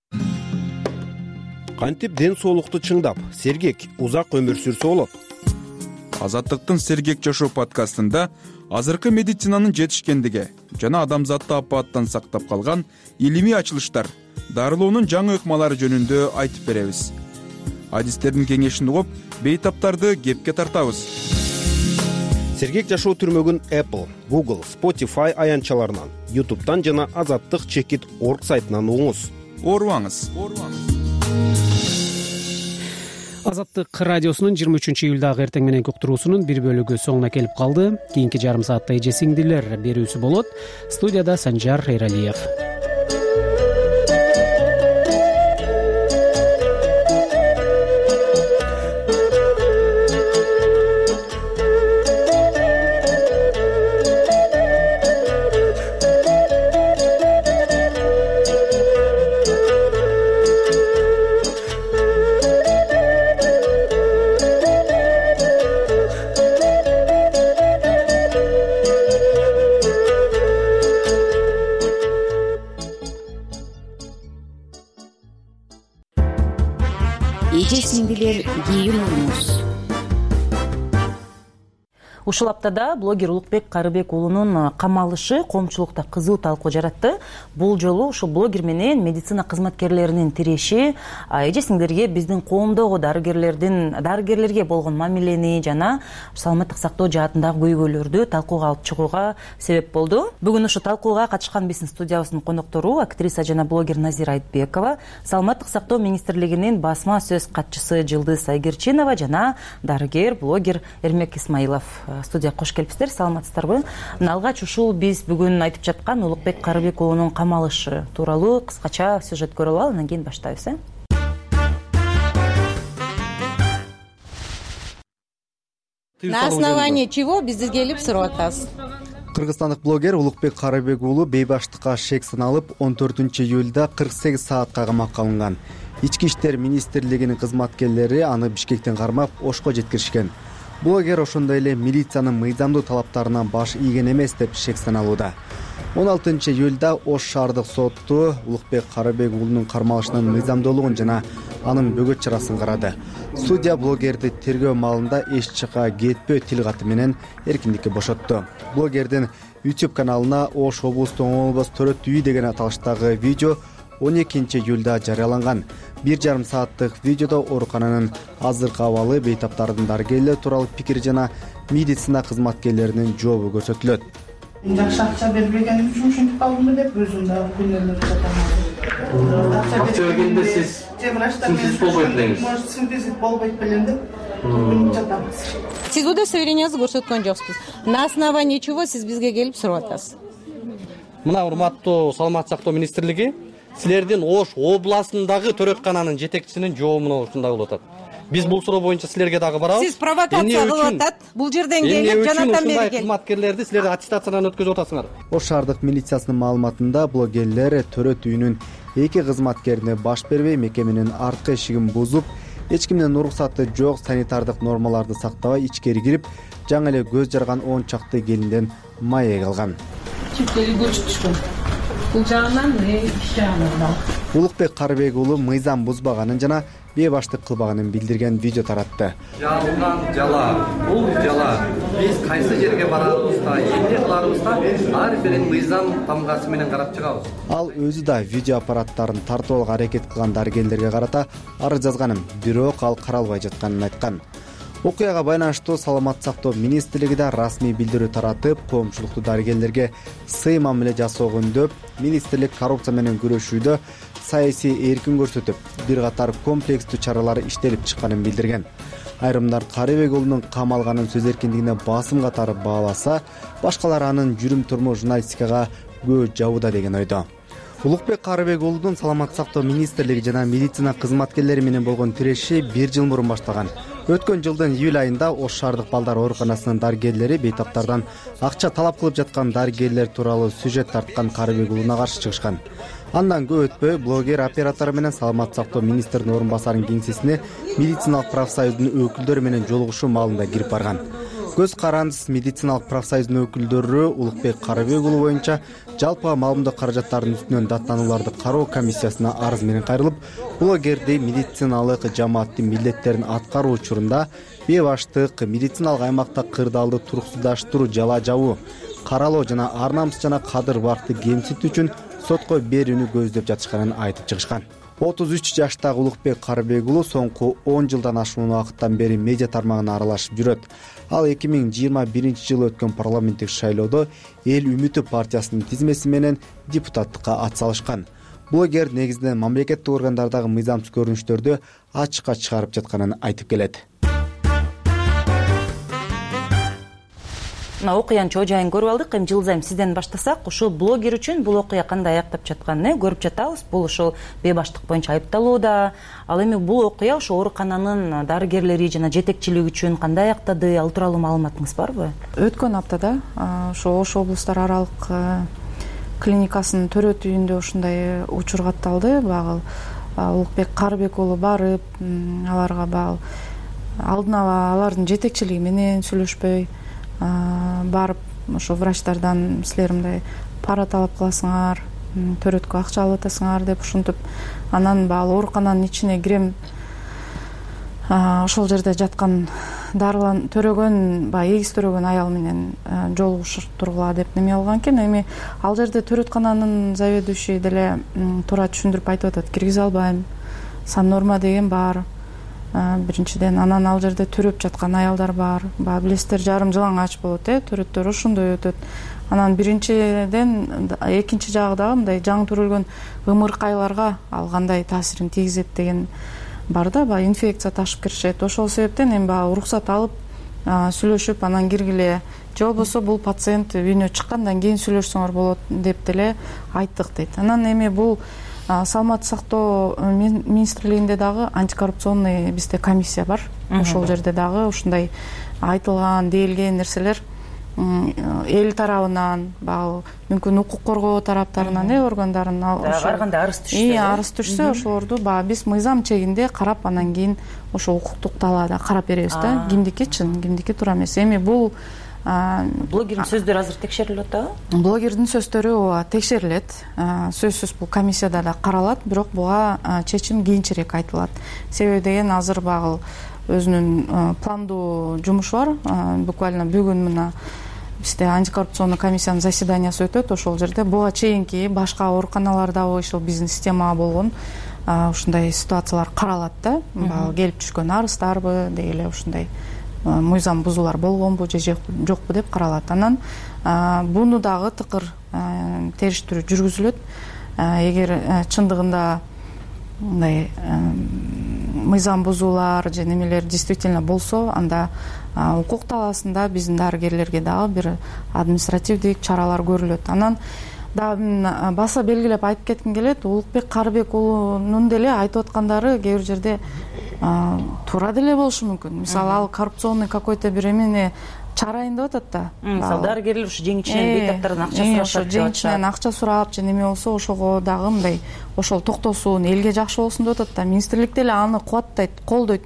Кантип ден соолукту чыңдап, сергек, узак өмүр сүрсө болот? Азаттыктын Сергек жашоо подкастында азыркы медицинанын жетишкендиги жана адамзатты апааттан сактап калган илимий ачылыштар, дарылоонун жаңы ыкмалары жөнүндө айтып беребиз. Адистердин кеңешин угуп, бейтаптарды кепке тартабыз. Сергек жашоо түрмөгүн Apple, Google, Spotify аянтчаларынан, YouTube'дан жана азаттык чекит точка орг сайтынан угуңуз. Оорубаңыз. Азаттык радиосунун жыйырма үчүнчү июлдагы эртең мененки уктуруусунун бир бөлүгү соңуна келип калды. Кийинки жарым саатта эже сиңдилер берүүсү болот. Студияда Санжар Эралиев. Эже сиңдилер кийимиңиз. Ушул аптада блогер Улукбек Карыбек уулунун камалышы коомчулукта кызуу талкуу жаратты. Бул жолу ушул блогер менен медицина кызматкерлеринин тиреши эже сиңдилерге биздин коомдогу дарыгерлердин дарыгерлерге болгон мамилени жана саламаттык сактоо жаатындагы көйгөйлөрдү талкууга алып чыгууга себеп болду. Бүгүн ушу талкууга катышкан биздин студиябыздын коноктору актриса жана блогер Назира Айтбекова, саламаттык сактоо министрлигинин басма сөз катчысы Жылдыз Айгерчинова жана дарыгер блогер Эрмек Исмаилов. Студияга кош келипсиздер, саламатсыздарбы? Алгач ушул биз бүгүн айтып жаткан Улукбек Карыбек уулунун камалышы тууралуу кыскача сюжет көрүп алалы, андан кийин баштайбыз. э На основании чего биз келип сурап атабыз? Кыргызстандык блогер Улукбек Карыбек уулу бейбаштыкка шек саналып он төртүнчү июлда кырк сегиз саатка камакка алынган. Ички иштер министрлигинин кызматкерлери аны Бишкектен кармап Ошко жеткиришкен. Блогер ошондой эле милициянын мыйзамдуу талаптарынан баш ийген эмес деп шек саналууда. он алтынчы июлда Ош шаардык соту Улукбек Карыбек уулунун кармалышынын мыйзамдуулугун жана анын бөгөт чарасын карады. Судья блогерди тергөө маалында эч жака кетпөө тил каты менен эркиндикке бошотту. Блогердин YouTube каналына Ош облустун оңолбос төрөт үй деген аталыштагы видео он экинчи июлда жарыяланган. Бир жарым сааттык видеодо оорукананын азыркы абалы, бейтаптардын дарыгерлер тууралуу пикир жана медицина кызматкерлеринин жообу көрсөтүлөт. Жакшы акча бербегеним үчүн ушинтип калдымбы деп өзүм дагы күнөөлөрүп жатам. Акча бергенде сиз синтез болбойт элеңиз. Может, синтез болбойт белем деп күнөөлөрүп жатам. Сиз удостоверениеңизди көрсөткөн жоксуз. На основании чего сиз бизге келип сурап атасыз? Мына урматтуу саламаттык сактоо министрлиги силердин Ош областындагы төрөккананын жетекчисинин жообуна ушундай болуп атат. Биз бул суроо боюнча силерге дагы барабыз. Сиз провокация кылып атат. Бул жерден келип жанатан бери келип кызматкерлерди силер аттестациядан өткөзүп атасыңар. Ош шаардык милициясынын маалыматында блогерлер төрөт үйүнүн эки кызматкерине баш бербей, мекеменин арткы эшигин бузуп, эч кимдин уруксаты жок санитардык нормаларды сактабай ичкери кирип, жаңы эле көз жарган он чакты келинден маек алган. Чиптери көчүп түшкөн. Бул жагынан иш жагынан. Улукбек Карыбек уулу мыйзам бузбаганын жана бейбаштык кылбаганын билдирген видео таратты. Жабылган жала, бул жала биз кайсы жерге барабызда, эмне кыларыбызда ар бирин мыйзам тамгасы менен карап чыгабыз. Ал өзү да видео аппараттарын тартып алууга аракет кылган дарыгерлерге карата арыз жазганын, бирок ал каралбай жатканын айткан. Окуяга байланыштуу саламаттык сактоо министрлиги да расмий билдирүү таратып, коомчулукту дарыгерлерге сый мамиле жасоо өндөп, министрлик коррупция менен күрөшүүдө саясий эркин көрсөтүп, бир катар комплекстүү чаралар иштелип чыкканын билдирген. Айрымдар Карыбек уулунун камалганын сөз эркиндигине басым катары бааласа, башкалар анын жүрүм турмуш журналистикага көз жабууда деген ойдо. Улукбек Карыбек уулунун саламаттык сактоо министрлиги жана медицина кызматкерлери менен болгон тиреши бир жыл мурун башталган. Өткөн жылдын июль айында Ош шаардык балдар ооруканасынын дарыгерлери бейтаптардан акча талап кылып жаткан дарыгерлер тууралуу сюжет тарткан Карыбек уулуна каршы чыгышкан. Андан көп өтпөй блогер оператору менен саламаттык сактоо министринин орун басарынын кеңсесине медициналык профсоюздун өкүлдөрү менен жолугушуу маалында кирип барган. Көз карандысыз медициналык профсоюздун өкүлдөрү Улукбек Карыбек уулу боюнча жалпы маалымдоо каражаттарынын үстүнөн даттанууларды кароо комиссиясына арыз менен кайрылып, блогерди медициналык жамааттын милдеттерин аткаруу учурунда бейбаштык, медициналык аймакта кырдаалды туруксуздаштыруу, жала жабуу, каралоо жана ар намыс жана кадыр бакты кемсинтүү үчүн сотко берүүнү көздөп жатышканын айтып чыгышкан. отуз үч жаштагы Улукбек Карыбек уулу соңку он жылдан ашуун убакыттан бери медиа тармагына аралашып жүрөт. Ал эки миң жыйырма биринчи жылы өткөн парламенттик шайлоодо Эл үмүтү партиясынын тизмеси менен депутаттыкка ат салышкан. блогер негизинен мамлекеттик органдардагы мыйзамсыз көрүнүштөрдү ачыкка чыгарып жатканын айтып келет. мына окуянын чоо жайын көрүп алдык. Эми Жылзайым, сизден баштасак, ушул блогер үчүн бул окуя кандай аяктап жатканын көрүп жатабыз. Бул ушул бейбаштык боюнча айыпталууда. Ал эми бул окуя ошо оорукананын дарыгерлери жана жетекчилиги үчүн кандай аяктады? Ал тууралуу маалыматыңыз барбы? Өткөн аптада ошо Ош облустар аралык клиникасынын төрөт үйүндө ушундай учур катталды. Багыл Улукбек Карыбек уулу барып, аларга багыл алдын ала алардын жетекчилиги менен сүйлөшпөй барып ошо врачтардан силер мындай пара талап кыласыңар, төрөткө акча алып атасыңар деп ушинтип, анан багыл оорукананын ичине кирем, ошол жерде жаткан дарылан төрөгөн, баягы эгиз төрөгөн аял менен жолугуштургула деп неме алган экен. Эми ал жерде төрөткананын заведующий деле туура түшүндүрүп айтып атат: киргизе албайм, сан норма деген бар. Биринчиден, анан ал жерде төрөп жаткан аялдар бар. Баягы билесиздер, жарым жылаңач болот, э, төрөттөр ошондой өтөт. Анан биринчиден, экинчи жагы дагы мындай жаңы төрөлгөн ымыркайларга ал кандай таасирин тийгизет деген бар да, баягы инфекция ташып киришет. Ошол себептен эми баягы уруксат алып сүйлөшүп анан киргиле, же болбосо бул пациент үйүнө чыккандан кийин сүйлөшсөңөр болот деп деле айттык дейт. Анан эми бул саламаттык сактоо министрлигинде дагы антикоррупционный бизде комиссия бар. Ошол жерде дагы ушундай айтылган, дейлген нерселер эл тарабынан, багы мүмкүн укук коргоо тараптарынан, э органдарынан ар кандай арыз түшсө, арыз түшсө, ошолорду баягы биз мыйзам чегинде карап, анан кийин ошо укуктук талаада карап беребиз да. Кимдики чын, кимдики туура эмес. Эми бул блогердин сөздөрү азыр текшерилип атабы? Блогердин сөздөрү ооба текшерилет. Сөзсүз бул комиссияда да каралат, бирок буга чечим кийинчерээк айтылат. Себеби деген азыр багыл өзүнүн пландуу жумушу бар. Буквально бүгүн мына бизде антикоррупционный комиссиянын заседаниясы өтөт. Ошол жерде буга чейинки башка ооруканалардагы ошол биздин системага болгон ушундай ситуациялар каралат да. Багыл келип түшкөн арыздарбы, деги эле ушундай мыйзам бузуулар болгонбу же жокпу деп каралат. Анан буну дагы тыкыр териштирүү жүргүзүлөт. Эгер чындыгында мындай мыйзам бузуулар же немелер действительно болсо, анда укук талаасында биздин дарыгерлерге дагы бир административдик чаралар көрүлөт. Анан дагы баса белгилеп айтып кетким келет, Улукбек Карыбек уулунун деле айтып аткандары кээ бир жерде туура деле болушу мүмкүн. Мисалы, ал коррупционный какой-то бир эмени чарайын деп атат да. Мисалы, дарыгерлер ушу жеңичинен бейтаптардан акча сурашат. Ошо жеңичинен акча сурап же неме болсо, ошого дагы мындай ошол токтосун, элге жакшы болсун деп атат да. Министрлик деле аны кубаттайт, колдойт.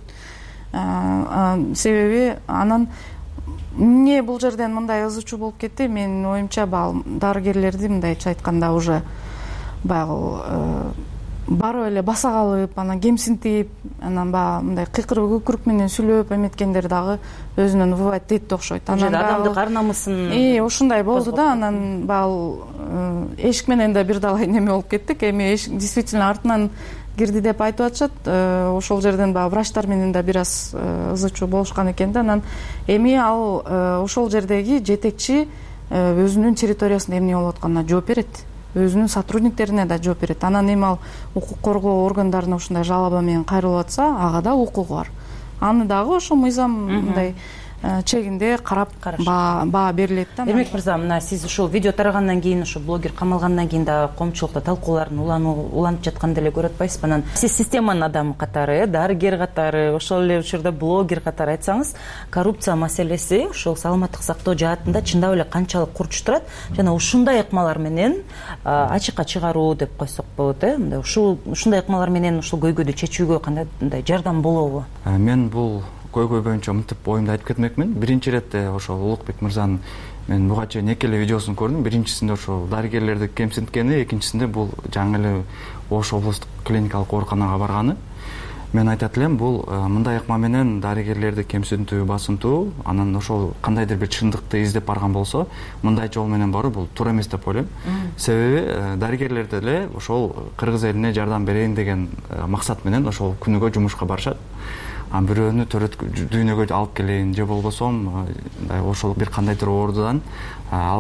Себеби анан эмне бул жерден мындай ызы чуу болуп кетти? Менин оюмча, бал дарыгерлерди мындайча айтканда уже баягы барып эле баса калып, анан кемсинтип, анан баягы мындай кыйкырып көкүрүк менен сүйлөп эметкендер дагы өзүнөн выбывать этти да окшойт. Анан адамдык ар намысын и ушундай болду да. Анан баягы эшик менен да бир далай неме болуп кеттик. Эми эшик действительно артынан кирди деп айтып атышат. Ошол жерден баягы врачтар менен да бир аз ызы чуу болушкан экен да. Анан эми ал ошол жердеги жетекчи өзүнүн территориясында эмне болуп атканына жооп берет. Өзүнүн сотрудниктерине да жооп берет. Анан эми ал укук коргоо органдарына ушундай жалоба менен кайрылып атса, ага да укугу бар. Аны дагы ошо мыйзам мындай чегинде карап баа берилет да. Демек, мырза, мына сиз ушул видео тарагандан кийин, ошо блогер камалгандан кийин да коомчулукта талкуулардын уланып жатканын деле көрүп атпайсызбы? Анан сиз системанын адамы катары, дарыгер катары, ошол эле учурда блогер катары айтсаңыз, коррупция маселеси ушул саламаттык сактоо жаатында чындап эле канчалык курч турат жана ушундай ыкмалар менен ачыкка чыгаруу деп койсок болот, э? Мындай ушул ушундай ыкмалар менен ушул көйгөйдү чечүүгө кандай жардам болобу? Мен бул көйгөй боюнча мынтип оюмду айтып кетмекмин. Биринчи иретте ошо Улукбек мырзанын мен буга чейин эки эле видеосун көрдүм. Биринчисинде ошо дарыгерлерди кемсинткени, экинчисинде бул жаңы эле Ош облустук клиникалык ооруканага барганы. Мен айтат элем, бул мындай ыкма менен дарыгерлерди кемсинтүү, басынтуу, анан ошол кандайдыр бир чындыкты издеп барган болсо, мындай жол менен баруу бул туура эмес деп ойлойм. Себеби дарыгерлер деле ошол кыргыз элине жардам берейин деген максат менен ошол күнүгө жумушка барышат. Бирөөнү төрөт дүйнөгө алып келейин же болбосо ошол бир кандайдыр оорудан ал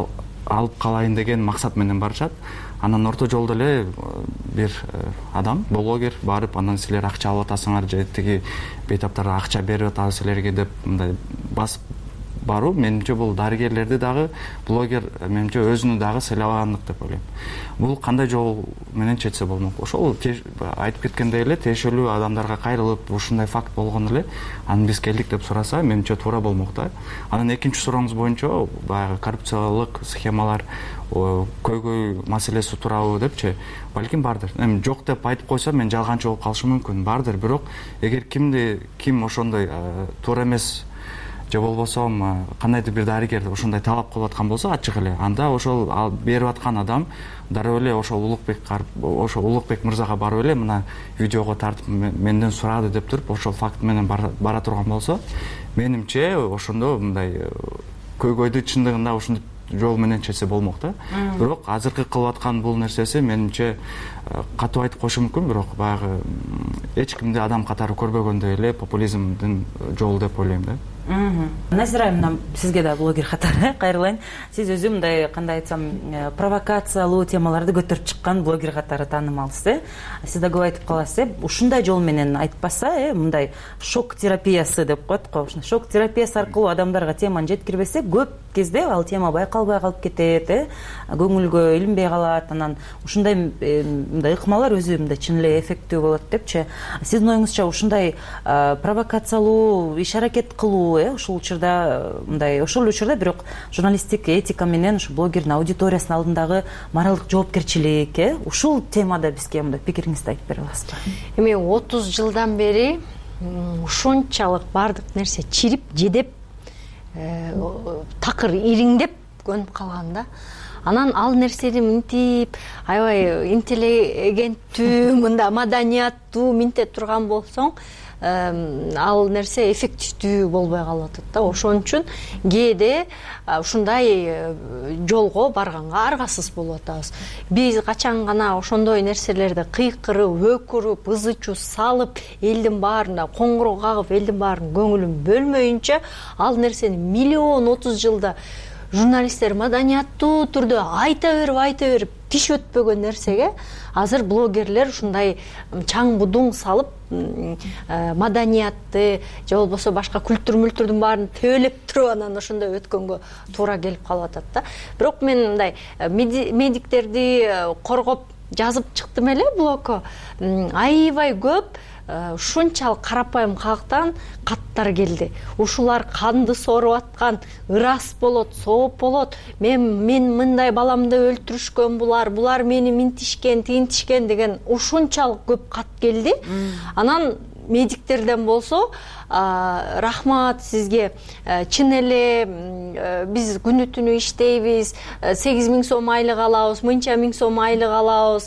алып калайын деген максат менен барышат. Анан орто жолдо эле бир адам, блогер барып, анан силер акча алып атасыңар же тиги бейтаптарга акча берип атабыз силерге деп мындай басып баруу, менимче бул дарыгерлерди дагы блогер менимче өзүнү дагы сыйлабагандык деп ойлойм. Бул кандай жол менен чечсе болмок? Ошол айтып кеткендей эле тиешелүү адамдарга кайрылып, ушундай факт болгон эле анан биз келдик деп сураса, менимче туура болмок да. Анан экинчи сурооңуз боюнча баягы коррупциялык схемалар, көйгөй маселеси туурабы депчи, балким бардыр. Эми жок деп айтып койсо мен жалганчы болуп калышым мүмкүн, бардыр. Бирок эгер кимди ким ошондой туура эмес же болбосо кандайдыр бир дарыгерди ошондой талап кылып аткан болсо ачык эле, анда ошол берип аткан адам дароо эле ошол Улукбек ошол Улукбек мырзага барып эле мына видеого тартып менден сурады деп туруп ошол факт менен бара турган болсо, менимче ошондо мындай көйгөйдү чындыгында ушундай жол менен чечсе болмок да. Бирок азыркы кылып аткан бул нерсеси менимче катуу айтып коюшум мүмкүн, бирок баягы эч кимди адам катары көрбөгөндөй эле популизмдин жолу деп ойлойм да. Назира айымна, сизге да блогер катары кайрылайын. Сиз өзү мындай кандай айтсам провокациялуу темаларды көтөрүп чыккан блогер катары таанымалсыз, э? Сиз да көп айтып каласыз, э? Ушундай жол менен айтпаса, э, мындай шок терапиясы деп коет го. Ушундай шок терапиясы аркылуу адамдарга теманы жеткирбесе, көп кезде ал тема байкалбай калып кетет, э? Көңүлгө илинбей калат. Анан ушундай мындай ыкмалар өзү мындай чын эле эффектүү болот депчи. Сиздин оюңузча ушундай провокациялуу иш-аракет кылуу, ошол учурда мындай ошол учурда бирок журналисттик этика менен ушу блогердин аудиториясынын алдындагы моралдык жоопкерчилик, э, ушул темада бизге мындай пикириңизди айтып бере аласызбы? Эми отуз жылдан бери ушунчалык баардык нерсе чирип, жедеп, такыр ириңдеп көнүп калган да. Анан ал нерсени мынтип аябай интеллигенттүү, мында маданияттуу минте турган болсоң, ал нерсе эффективдүү болбой калып атат да. Ошон үчүн кээде ушундай жолго барганга аргасыз болуп атабыз. Биз качан гана ошондой нерселерди кыйкырып, өкүрүп, ызы-чуу салып, элдин баарына коңгуроо кагып, элдин баарынын көңүлүн бөлмөйүнчө, ал нерсени миллион отуз жылда журналисттер маданияттуу түрдө айта берип, айта берип, тиш өтпөгөн нерсеге азыр блогерлер ушундай чаң будуң салып, маданиятты же болбосо башка культур-мүлтүрдүн баарын төөлөп туруп анан ошондой өткөнгө туура келип калып атат да. Бирок мен мындай медиктерди коргоп жазып чыктым эле блогко. Аябай көп ушунчалык карапайым калктан каттар келди. Ушулар канды соруп аткан, ырас болот, сооп болот. Мен мен мындай баламды өлтүрүшкөн булар, булар мени минтишкен, тинтишкен деген ушунчалык көп кат келди. Анан медиктерден болсо, рахмат сизге, чын эле биз күнү түнү иштейбиз, сегиз миң сом айлык алабыз, мынча миң сом айлык алабыз.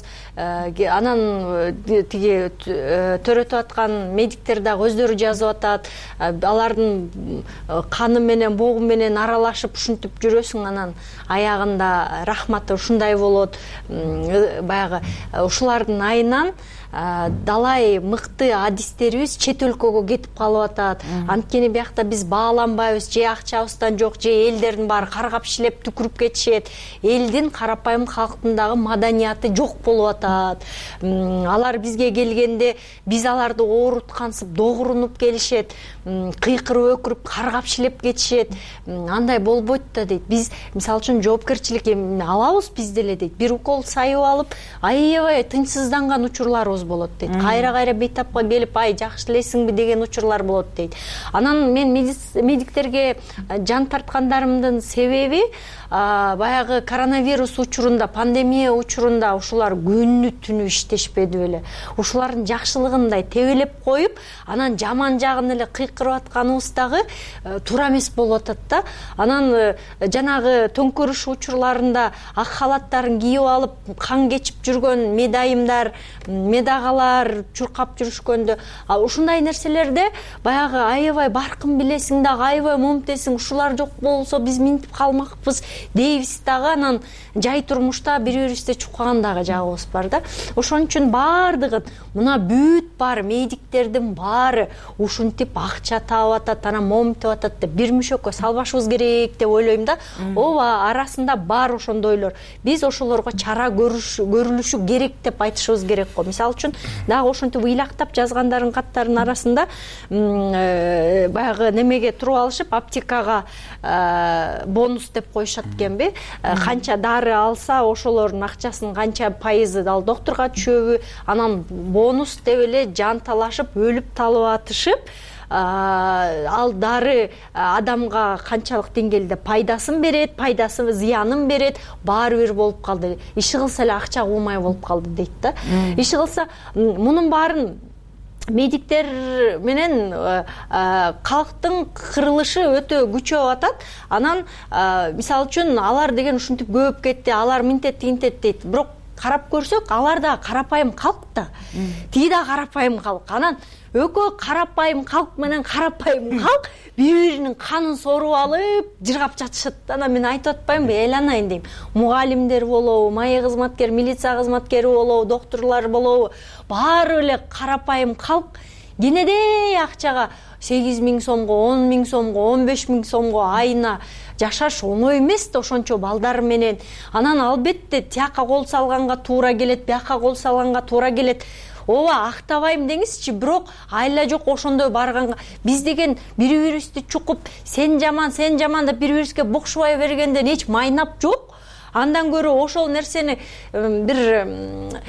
Анан тиги төрөтүп аткан медиктер дагы өздөрү жазып атат. Алардын каны менен, богу менен аралашып ушинтип жүрөсүң, анан аягында рахматы ушундай болот. Баягы ушулардын айынан далай мыкты адистерибиз чет өлкөгө кетип калып атат. Анткени биякта биз бааланбайбыз, же акчабыздан жок, же элдердин баары каргап шилеп түкүрүп кетишет. Элдин карапайым калктын дагы маданияты жок болуп атат. Алар бизге келгенде биз аларды ооруткансып, догурунуп келишет, кыйкырып өкүрүп, каргап шилеп кетишет. Андай болбойт да дейт. Биз мисалы үчүн жоопкерчилик алабыз биз деле дейт. Бир укол сайып алып, аябай тынчсызданган учурларыбыз болот дейт. Кайра-кайра бейтапка келип, ай жакшы элесиңби деген учурлар болот дейт. Анан мен медиктерге жан тарткандарымдын себеби баягы коронавирус учурунда, пандемия учурунда ушулар күнү түнү иштешпеди беле. Ушулардын жакшылыгындай тебелеп коюп, анан жаман жагын эле кыйкырып атканыбыз дагы туура эмес болуп атат да. Анан жанагы төңкөрүш учурларында ак халаттарын кийип алып, кан кечип жүргөн медайымдар, медагалар чуркап жүрүшкөндө ушундай нерселерде баягы аябай баркын билесиң дагы, аябай момтесиң, ушулар жок болсо биз минтип калмакпыз дейбиз дагы, анан жай турмушта бири бирибизди чуккан дагы жагыбыз бар да. Ошон үчүн баардыгын мына бүт бар медиктердин баары ушинтип акча таап атат, анан момтуп атат деп бир мүшөккө салбашыбыз керек деп ойлойм да. Ооба, арасында бар ошондойлор. Биз ошолорго чара көрүлүшү керек деп айтышыбыз керек го. Мисалы үчүн дагы ошентип ыйлактап жазгандардын каттарынын арасында баягы немеге туруп алышып, аптекага бонус деп коюшат экенби. Канча дары алса, ошолордун акчасынын канча пайызы ал доктурга түшөбү, анан бонус деп эле жанталашып, өлүп талып атышып, ал дары адамга канчалык деңгээлде пайдасын берет, пайдасын зыянын берет, баары бир болуп калды. Иши кылса эле акча куумай болуп калды дейт да. Иши кылса мунун баарын медиктер менен калктын кырылышы өтө күчөп атат. Анан мисалы үчүн алар деген ушинтип көп кетти, алар минтет тигинтет дейт. Бирок карап көрсөк, алар да карапайым калк да. Тиги да карапайым калк. Анан экөө карапайым калк менен карапайым калк бири-биринин канын соруп алып, жыргап жатышат. Анан мен айтып атпаймынбы, эланайын дейм. Мугалимдер болобу, майя кызматкер, милиция кызматкери болобу, докторлор болобу, баары эле карапайым калк кенедей акчага сегиз миң сомго, он миң сомго, он беш миң сомго айына жашаш оңой эмес да ошончо балдар менен. Анан албетте тияка кол салганга туура келет, бияка кол салганга туура келет. Ооба, актабайм деңизчи, бирок айла жок ошондой барганга биз деген бири-бирибизди чукуп, сен жаман, сен жаман деп бири-бирибизге бокшубай бергенден эч майнап жок. Андан көрө ошол нерсени бир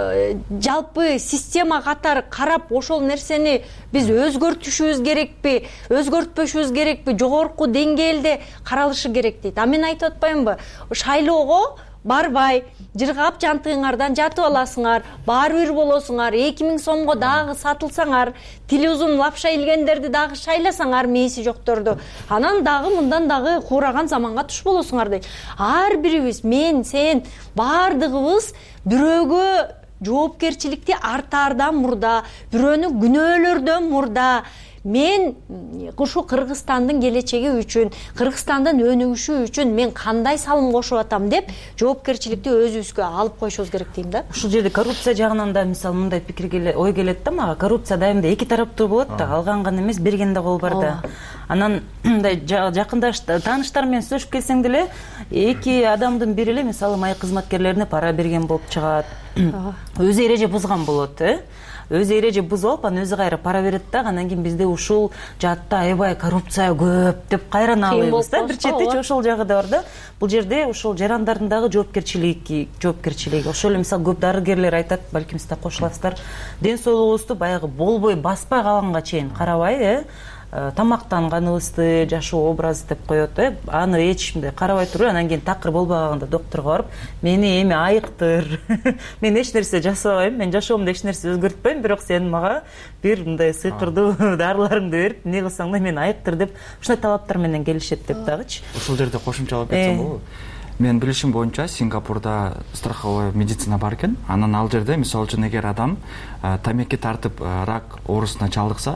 жалпы система катары карап, ошол нерсени биз өзгөртүшүбүз керекпи, өзгөртпөшүбүз керекпи, жогорку деңгээлде каралышы керек дейт. А мен айтып атпаймынбы, шайлоого барбай, жыргап жантыгыңардан жатып аласыңар, баары бир болосуңар, эки миң сомго дагы сатылсаңар, тили узун лапша илгендерди дагы шайласаңар, мээси жокторду, анан дагы мындан дагы куураган заманга туш болосуңар дейт. Ар бирибиз, мен, сен, баардыгыбыз бирөөгө жоопкерчиликти артаардан мурда, бирөөнү күнөөлөрдөн мурда, мен ушу Кыргызстандын келечеги үчүн, Кыргызстандын өнүгүшү үчүн мен кандай салым кошуп атам деп жоопкерчиликти өзүбүзгө алып коюшубуз керек дейм да. Ушул жерде коррупция жагынан да мисалы мындай пикир келет, ой келет да мага. Коррупция дайымда эки тараптуу болот да, алган гана эмес, берген да кол бар да. Анан мындай жакында тааныштар менен сүйлөшүп келсең деле эки адамдын бири эле мисалы майя кызматкерлерине пара берген болуп чыгат. Өзү эреже бузган болот, э? Өзү эреже бузуп алып, анан өзү кайра пара берет да, анан кийин бизде ушул жаатта аябай коррупция көп деп кайран алабыз да. Бир чети ошол жагы да бар да. Бул жерде ошол жарандардын дагы жоопкерчилиги, жоопкерчилиги. Ошол эле мисалы көп дарыгерлер айтат, балким сиз да кошуласыздар. Ден соолугубузду баягы болбой баспай калганга чейин карабай, э? Тамактанганыбызды, жашоо образы деп коет, э? Аны эч мындай карабай туруп, анан кийин такыр болбаганда докторго барып, мени эми айыктыр. Мен эч нерсе жасабайм, мен жашоомдо эч нерсе өзгөртпөйм, бирок сен мага бир мындай сыйкырдуу дарыларыңды берип, эмне кылсаң да мен айыктыр деп, ушундай талаптар менен келишет деп дагычы. Ушул жерде кошумчалап кетсем болобу? Мен билишим боюнча Сингапурда страховая медицина бар экен. Анан ал жерде мисалы үчүн эгер адам тамеки тартып рак оорусуна чалдыкса,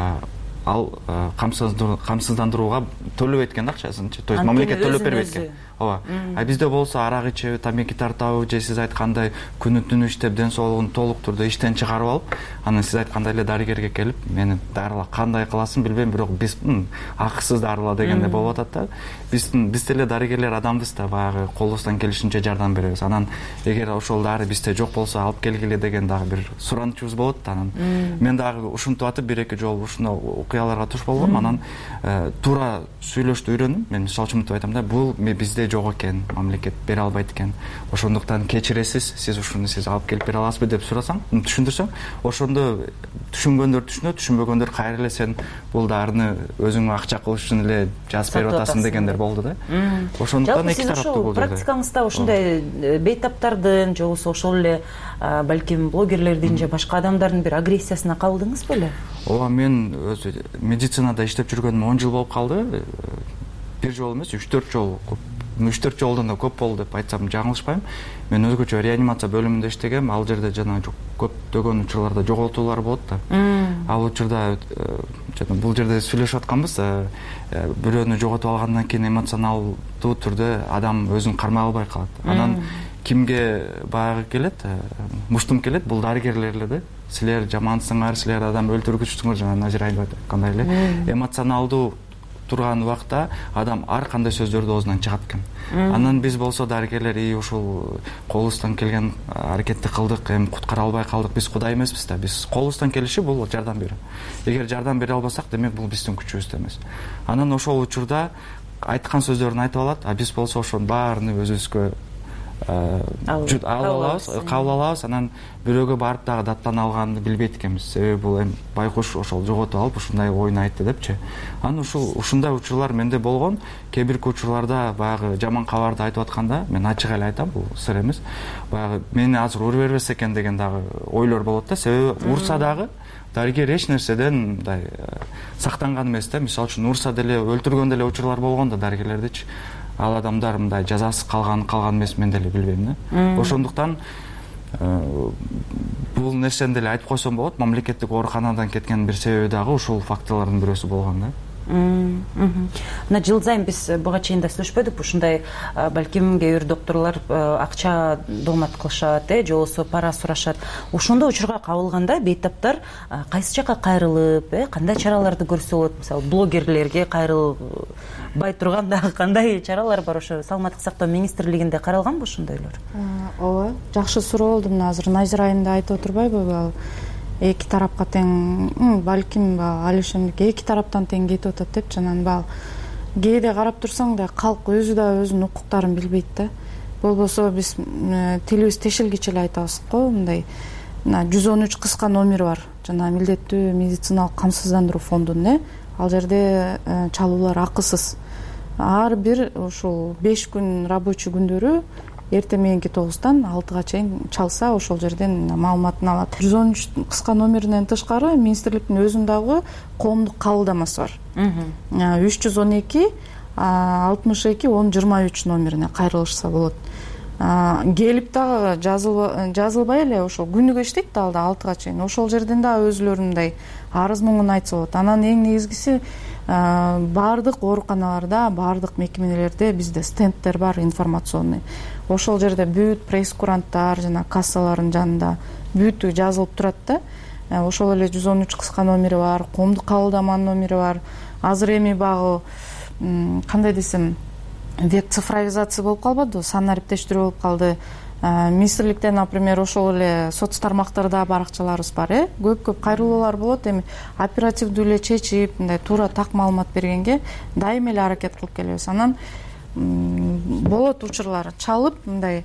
ал камсыздандырууга төлөбөйт экен акчасын, то есть мамлекет төлөп бербейт экен. Ооба. А бизде болсо арак ичип, тамеки тартабы, же сиз айткандай күнү түнү иштеп, ден соолугун толук турда иштен чыгарып алып, анан сиз айткандай эле дарыгерге келип, мени дарыла, кандай кыласың билбейм, бирок биз акысыз дарыла дегенде болуп атат да. Биздин биз деле дарыгерлер адамбыз да, баягы колубуздан келишинче жардам беребиз. Анан эгер ошол дары бизде жок болсо алып келгиле деген дагы бир суранычыбыз болот. Анан мен дагы ушинтип атып бир эки жолу ушундай окуяларга туш болгом. Анан туура сүйлөштү үйрөндүм. Мен мисалы үчүн мынтип айтам да, бул бизде жок экен, мамлекет бере албайт экен. Ошондуктан кечиресиз, сиз ушуну сиз алып келип бере аласызбы деп сурасаң, түшүндүрсөң, ошондо түшүнгөндөр түшүнөт, түшүнбөгөндөр кайра эле сен бул дарыны өзүң акча кылыш үчүн эле жазып берип атасың дегендер болду да. Ошондуктан эки тараптуу бул жерде. Практикаңызда ушундай бейтаптардын же болбосо ошол эле балким блогерлердин же башка адамдардын бир агрессиясына калдыңыз беле? Ооба, мен өзү медицинада иштеп жүргөнүм он жыл болуп калды. Бир жол эмес, үч төрт жол үч төрт жолдон да көп болду деп айтсам жаңылышпайм. Мен өзгөчө реанимация бөлүмүндө иштегем. Ал жерде жана көптөгөн учурларда жоготуулар болот да. Ал учурда жана бул жерде сүйлөшүп атканбыз, бирөөнү жоготуп алгандан кийин эмоционалдуу түрдө адам өзүн кармай албай калат. Анан кимге баягы келет, муштум келет, бул дарыгерлер эле да. Силер жамансыңар, силер адам өлтүргүчсүңөр, жана Назира айтып аткандай эле. Эмоционалдуу турган убакта адам ар кандай сөздөрдү оозунан чыгат экен. Анан биз болсо дарыгерлер и ушул колубуздан келген аракетти кылдык, эми куткара албай калдык, биз кудай эмеспиз да. Биз колубуздан келиши бул жардам берүү. Эгер жардам бере албасак, демек бул биздин күчүбүздө эмес. Анан ошол учурда айткан сөздөрүн айтып алат, а биз болсо ошонун баарын өзүбүзгө алып алабыз, кабыл алабыз. Анан бирөөгө барып дагы даттана алганды билбейт экенбиз. Себеби бул эми байкуш ошол жоготуп алып ушундай оюн айтты депчи. Анан ушул ушундай учурлар менде болгон. Кээ бир учурларда баягы жаман кабарды айтып атканда мен ачык эле айтам, бул сыр эмес. Баягы мени азыр уруп бербес экен деген дагы ойлор болот да. Себеби урса дагы дарыгер эч нерседен мындай сактанган эмес да. Мисалы үчүн урса деле, өлтүргөн деле учурлар болгон да дарыгерлердичи. Ал адамдар мындай жазасыз калган калган эмес, мен деле билбейм да. Ошондуктан бул нерсени деле айтып койсом болот. Мамлекеттик ооруканадан кеткен бир себеби дагы ушул факторлордун бирөөсү болгон да. Мына жыл сайын биз буга чейин да сүйлөшпөдүк, ушундай балким кээ бир докторлор акча доомат кылышат, э, же болбосо пара сурашат. Ошондой учурга кабылганда бейтаптар кайсы жака кайрылып, э, кандай чараларды көрсө болот? Мисалы, блогерлерге кайрылбай турган дагы кандай чаралар бар? Ошо Саламаттык сактоо министрлигинде каралганбы ошондойлор? Ооба, жакшы суроо болду. Мына азыр Назира айында айтып отурбайбы? Эки тарапка тең, балким ал ошондук эки тараптан тең кетип атат деп, анан бал кээде карап турсаң да калк өзү да өзүнүн укуктарын билбейт да. Болбосо биз тилибиз тешилгичи эле айтабыз го, мындай жүз он үч кыска номери бар. Жана милдеттүү медициналык камсыздандыруу фондунун, ал жерде чалуулар акысыз. Ар бир ушул беш күн рабочий күндөрү эртең мененки тогуздан алтыга чейин чалса, ошол жерден маалыматын алат. жүз он үч кыска номеринен тышкары министрликтин өзүнүн дагы коомдук кабылдамасы бар. үч жүз он эки алтымыш эки он жыйырма үч номерине кайрылышса болот. Келип дагы жазылбай эле ошол күнүгө иштейт да, алда алтыга чейин. Ошол жерден дагы өзүлөрүндөй арыз муңун айтса болот. Анан эң негизгиси баардык ооруканаларда, баардык мекемелерде бизде стендтер бар информационный. Ошол жерде бүт пресс-куранттар жана кассалардын жанында бүтү жазылып турат да. Ошол эле жүз он үч кыска номери бар, коомдук кабылдаманын номери бар. Азыр эми багы кандай десем, век цифровизация болуп калбады, сан ариптештирүү болуп калды. Министрликте, например, ошол эле соц тармактарда баракчаларыбыз бар, э. Көп-көп кайрылуулар болот. Эми оперативдүү эле чечип, мындай туура так маалымат бергенге дайыма эле аракет кылып келебиз. Анан болот учурлар чалып, мындай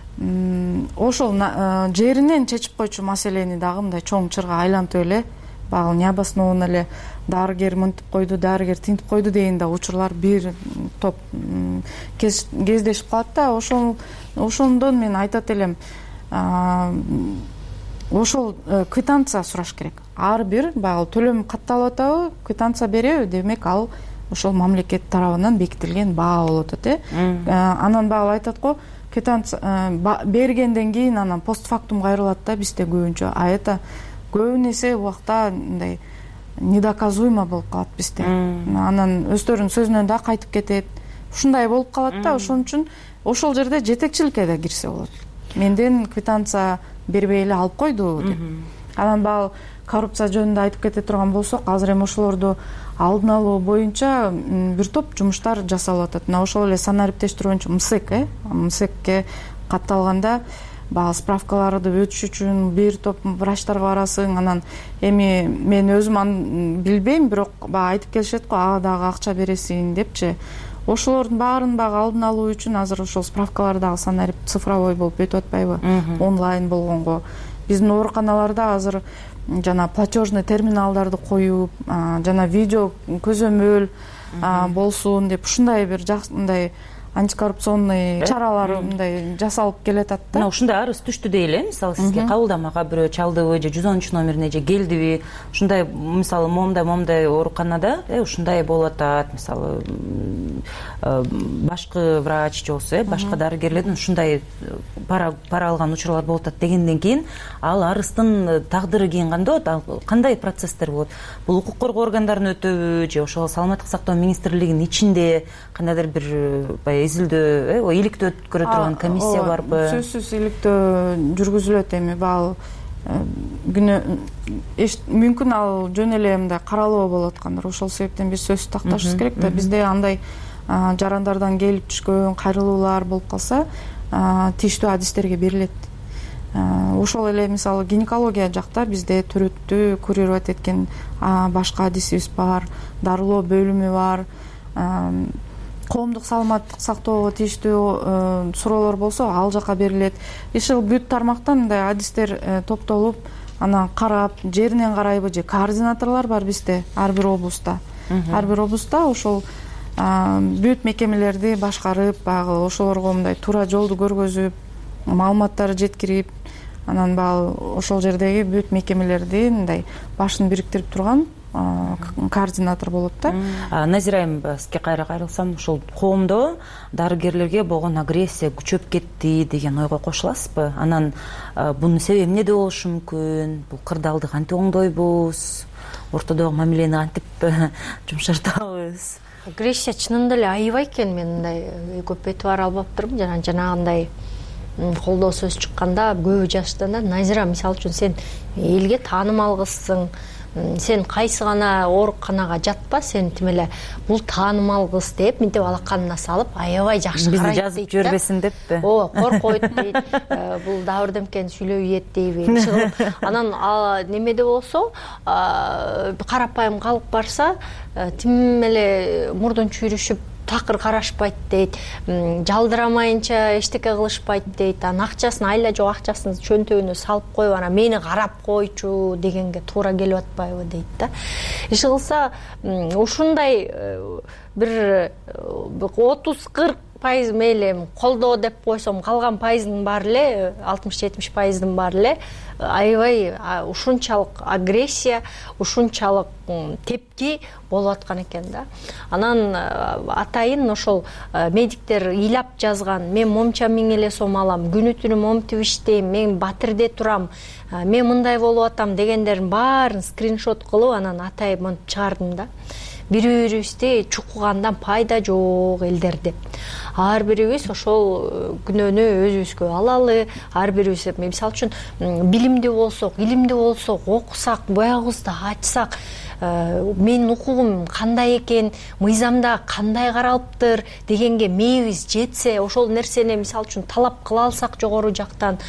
ошол жеринен чечип койчу маселени дагы мындай чоң чырга айлантып эле, багы необоснованно эле дарыгер мынтип койду, дарыгер тинтип койду деген да учурлар бир топ кездешип калат да. Ошол ошондон мен айтат элем, ошол квитанция сураш керек. Ар бир багы төлөм катталып атабы, квитанция береби, демек ал ошол мамлекет тарабынан бекитилген баа болуп атат, э. Анан багы айтат го, квитанция бергенден кийин анан постфактум кайрылат да бизде көбүнчө. А это көбүн эсе убакта мындай недоказуемо болуп калат бизде. Анан өздөрүнүн сөзүнөн да кайтып кетет. Ушундай болуп калат да. Ошон үчүн ошол жерде жетекчиликке да кирсе болот. Менден квитанция бербей эле алып койду деп. Анан багы коррупция жөнүндө айтып кете турган болсок, азыр эми ошолорду алдын алуу боюнча бир топ жумуштар жасалып атат. Мына ошол эле сан ариптештирүү боюнча МСЭК, э, МСЭКке катталганда багы справкаларды өтүш үчүн бир топ врачтарга барасың. Анан эми мен өзүм аны билбейм, бирок багы айтып келишет го, ага дагы акча бересиң депчи. Ошолордун баарын багы алдын алуу үчүн азыр ошол справкалар дагы сан арип цифровой болуп өтүп атпайбы, онлайн болгонго. Биздин ооруканаларда азыр жана платежный терминалдарды коюп, жана видео көзөмөл болсун деп ушундай бир мындай антикоррупционный чаралар мындай жасалып келатат да. Мына ушундай арыз түштү дейли, мисалы сизге кабылдамага бирөө чалдыбы же жүз он үч номерине же келдиби, ушундай мисалы момундай момундай ооруканада ушундай болуп атат, мисалы башкы врач же болбосо башка дарыгерлердин ушундай пара пара алган учурлар болуп атат дегенден кийин ал арыздын тагдыры кийин кандай болот, кандай процесстер болот? Бул укук коргоо органдарына өтөбү же ошол саламаттык сактоо министрлигинин ичинде кандайдыр бир баягы изилдөө, иликтөө өткөрө турган комиссия барбы? Сөзсүз иликтөө жүргүзүлөт. Эми бул күнөө мүмкүн ал жөн эле мындай каралуу болуп аткандыр. Ошол себептен биз сөзсүз такташыбыз керек да. Бизде андай жарандардан келип түшкөн кайрылуулар болуп калса, тийиштүү адистерге берилет. Ошол эле мисалы гинекология жакта бизде төрөттү курировать эткен башка адисибиз бар, дарылоо бөлүмү бар. Коомдук саламаттык сактоого тийиштүү суроолор болсо ал жака берилет. Ишил бүт тармактан мындай адистер топтолуп, анан карап, жеринен карайбы же координаторлор бар бизде ар бир облуста. Ар бир облуста ошол бүт мекемелерди башкарып, баягы ошолорго мындай туура жолду көргөзүп, маалыматтарды жеткирип, анан баягы ошол жердеги бүт мекемелерди мындай башын бириктирип турган координатор болот да. Назира айым, сизге кайра кайрылсам, ушул коомдо дарыгерлерге болгон агрессия күчөп кетти деген ойго кошуласызбы? Анан бунун себеби эмнеде болушу мүмкүн? Бул кырдаалды кантип оңдойбуз? Ортодогу мамилени кантип жумшартабыз? Агрессия чынында эле аябай экен. Мен мындай көп этибар албаптырмын. Жана жанагындай колдоо сөз чыкканда көбү жазыштан Назира, мисалы үчүн сен элге таанымал кызсың. Сен кайсы гана ооруканага жатпа, сен тим эле бул таанымал кыз деп мынтип алаканына салып, аябай жакшы карайт дейт. Бизди жазып жибербесин деппи? Ооба, коркойт дейт. Бул дабыр демкени сүйлөп ийет дейби. Анан немеде болсо, карапайым калып барса, тим эле мурдун чүйрүшүп такыр карашпайт дейт, жалдырамайынча эчтеке кылышпайт дейт, анан акчасын айла жок акчасын чөнтөгүнө салып коюп, анан мени карап койчу дегенге туура келип атпайбы дейт да. Иш кылса ушундай бир отуз кырк пайыз мейли колдоо деп койсом, калган пайыздын баары эле, алтымыш жетимиш пайыздын баары эле аябай ушунчалык агрессия, ушунчалык тепки болуп аткан экен да. Анан атайын ошол медиктер ыйлап жазган, мен момча миң эле сом алам, күнү түнү момтип иштейм, мен Батирде турам, мен мындай болуп атам дегендердин баарын скриншот кылып, анан атайын монтип чыгардым да. Бири-бирибизди чукугандан пайда жок элдер деп. Ар бирибиз ошол күнөөнү өзүбүзгө алалы, ар бирибиз мисалы үчүн билимдүү болсок, илимдүү болсок, окусак, буягыбызды ачсак, менин укугум кандай экен, мыйзамда кандай каралыптыр дегенге мээбиз жетсе, ошол нерсени мисалы үчүн талап кыла алсак жогору жактан,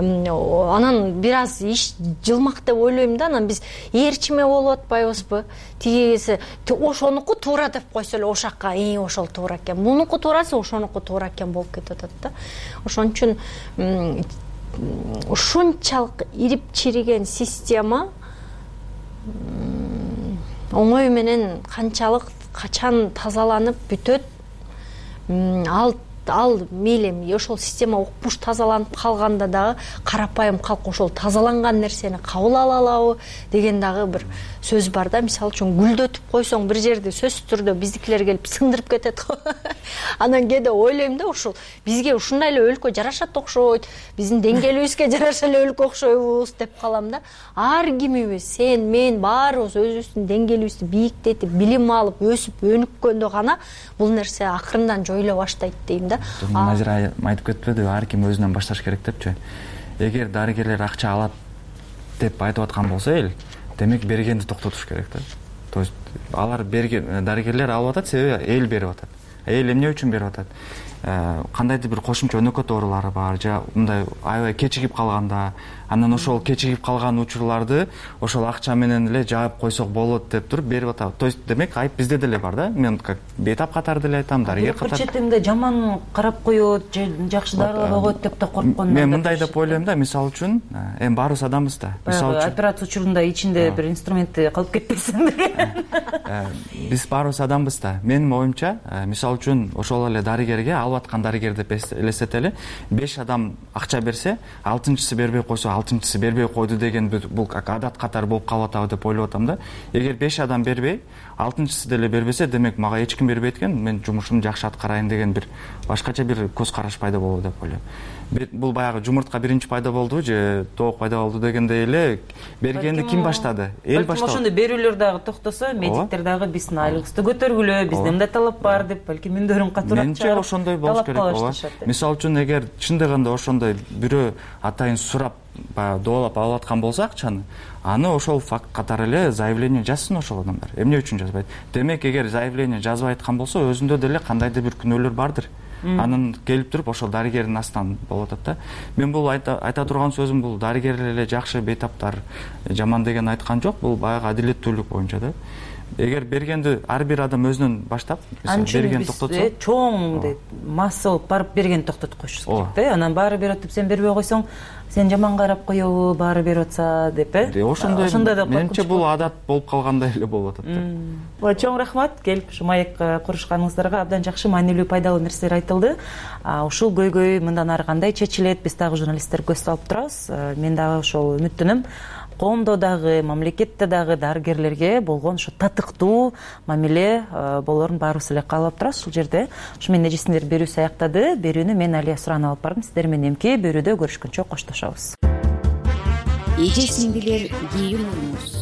анан бир аз иш жылмак деп ойлойм да. Анан биз ээрчиме болуп атпайбызбы? Тигиси ошонуку туура деп койсо эле ошакка, и ошол туура экен, мунуку туурасы ошонуку туура экен болуп кетип атат да. Ошон үчүн ушунчалык ирип чириген система оңой менен канчалык качан тазаланып бүтөт, ал ал мейли ошол система укмуш тазаланып калганда дагы карапайым калк ошол тазаланган нерсени кабыл ала алабы деген дагы бир сөз бар да. Мисалы үчүн гүлдөтүп койсоң бир жерди сөзсүз түрдө биздикилер келип сындырып кетет го. Анан кээде ойлойм да, ушул бизге ушундай эле өлкө жарашат окшойт, биздин деңгээлибизге жараша эле өлкө окшойбуз деп калам да. Ар кимибиз, сен, мен баарыбыз өзүбүздүн деңгээлибизди бийиктетип, билим алып, өсүп, өнүккөндө гана бул нерсе акырындан жоюла баштайт дейм да. Назира айтып кетпеди, ар ким өзүнөн башташ керек депчи. Эгер дарыгерлер акча алат деп айтып аткан болсо эл, демек бергенди токтотуш керек да. То есть алар берген, дарыгерлер алып атат, себеби эл берип атат. Эл эмне үчүн берип атат? Кандайдыр бир кошумча өнөкөт оорулары бар, же мындай аябай кечигип калганда, анан ошол кечигип калган учурларды ошол акча менен эле жаап койсок болот деп туруп берип атат. То есть демек айып бизде деле бар да. Мен как бейтап катары деле айтам, дарыгер катары. Бир четимде жаман карап коет, же жакшы дарылап койот деп да корккон. Мен мындай деп ойлойм да, мисалы үчүн, эми баарыбыз адамбыз да. Мисалы үчүн операция учурунда ичинде бир инструментти калып кетпесин деген. Биз баарыбыз адамбыз да. Менин оюмча, мисалы мисалы үчүн ошол эле дарыгерге алып аткан дарыгер деп элестетели, беш адам акча берсе, алтынчысы бербей койсо, алтынчысы бербей койду деген бул адат катары болуп калып атабы деп ойлоп атам да. Эгер беш адам бербей, алтынчысы деле бербесе, демек мага эч ким бербейт экен, мен жумушумду жакшы аткарайын деген бир башкача бир көз караш пайда болот деп ойлойм. Бул баягы жумуртка биринчи пайда болду же тоок пайда болду дегендей эле бергенди ким баштады? Эл баштады. Ошондой берүүлөр дагы токтосо, медиктер дагы биздин айлыгыбызды көтөргүлө, бизде мындай талап бар деп, балки мүндөрүн катуураак чыгарып. Менимче ошондой болуш керек, ооба. Мисалы үчүн эгер чындыгында ошондой бирөө атайын сурап, баягы доолап алып аткан болсо акчаны, аны ошол факт катары эле заявление жазсын ошол адамдар. Эмне үчүн жазбайт? Демек, эгер заявление жазбай аткан болсо, өзүндө деле кандайдыр бир күнөөлөр бардыр. Анын келип туруп ошол дарыгердин астынан болуп атат да. Мен бул айта, айта турган сөзүм бул дарыгерлер эле жакшы, бейтаптар жаман деген айткан жок, бул баягы адилеттүүлүк боюнча да. Эгер бергенди ар бир адам өзүнөн баштап, берген токтотсо, чоң масса болуп барып берген токтотуп коюшубуз керек да. Анан баары берип атып сен бербей койсоң, сен жаман карап коебу, баары берип атса деп, э? Ошондой да. Менимче бул адат болуп калгандай эле болуп атат да. Чоң рахмат, келип ушу маек курушканыңыздарга. Абдан жакшы, маанилүү, пайдалуу нерселер айтылды. Ушул көйгөй мындан ары кандай чечилет, биз дагы журналисттер көз салып турабыз. Мен дагы ошол үмүттүнүм. Коомдо дагы, мамлекетте дагы дарыгерлерге болгон ушу татыктуу мамиле болоорун баарыбыз эле каалап турабыз ушул жерде. Ушу менен эжесиңер берүүсү аяктады. Берүүнү мен Алия Суранова алып бардым. Сиздер менен эмки берүүдө көрүшкөнчө коштошобуз. Эже сиңдилер, кийин урмуз.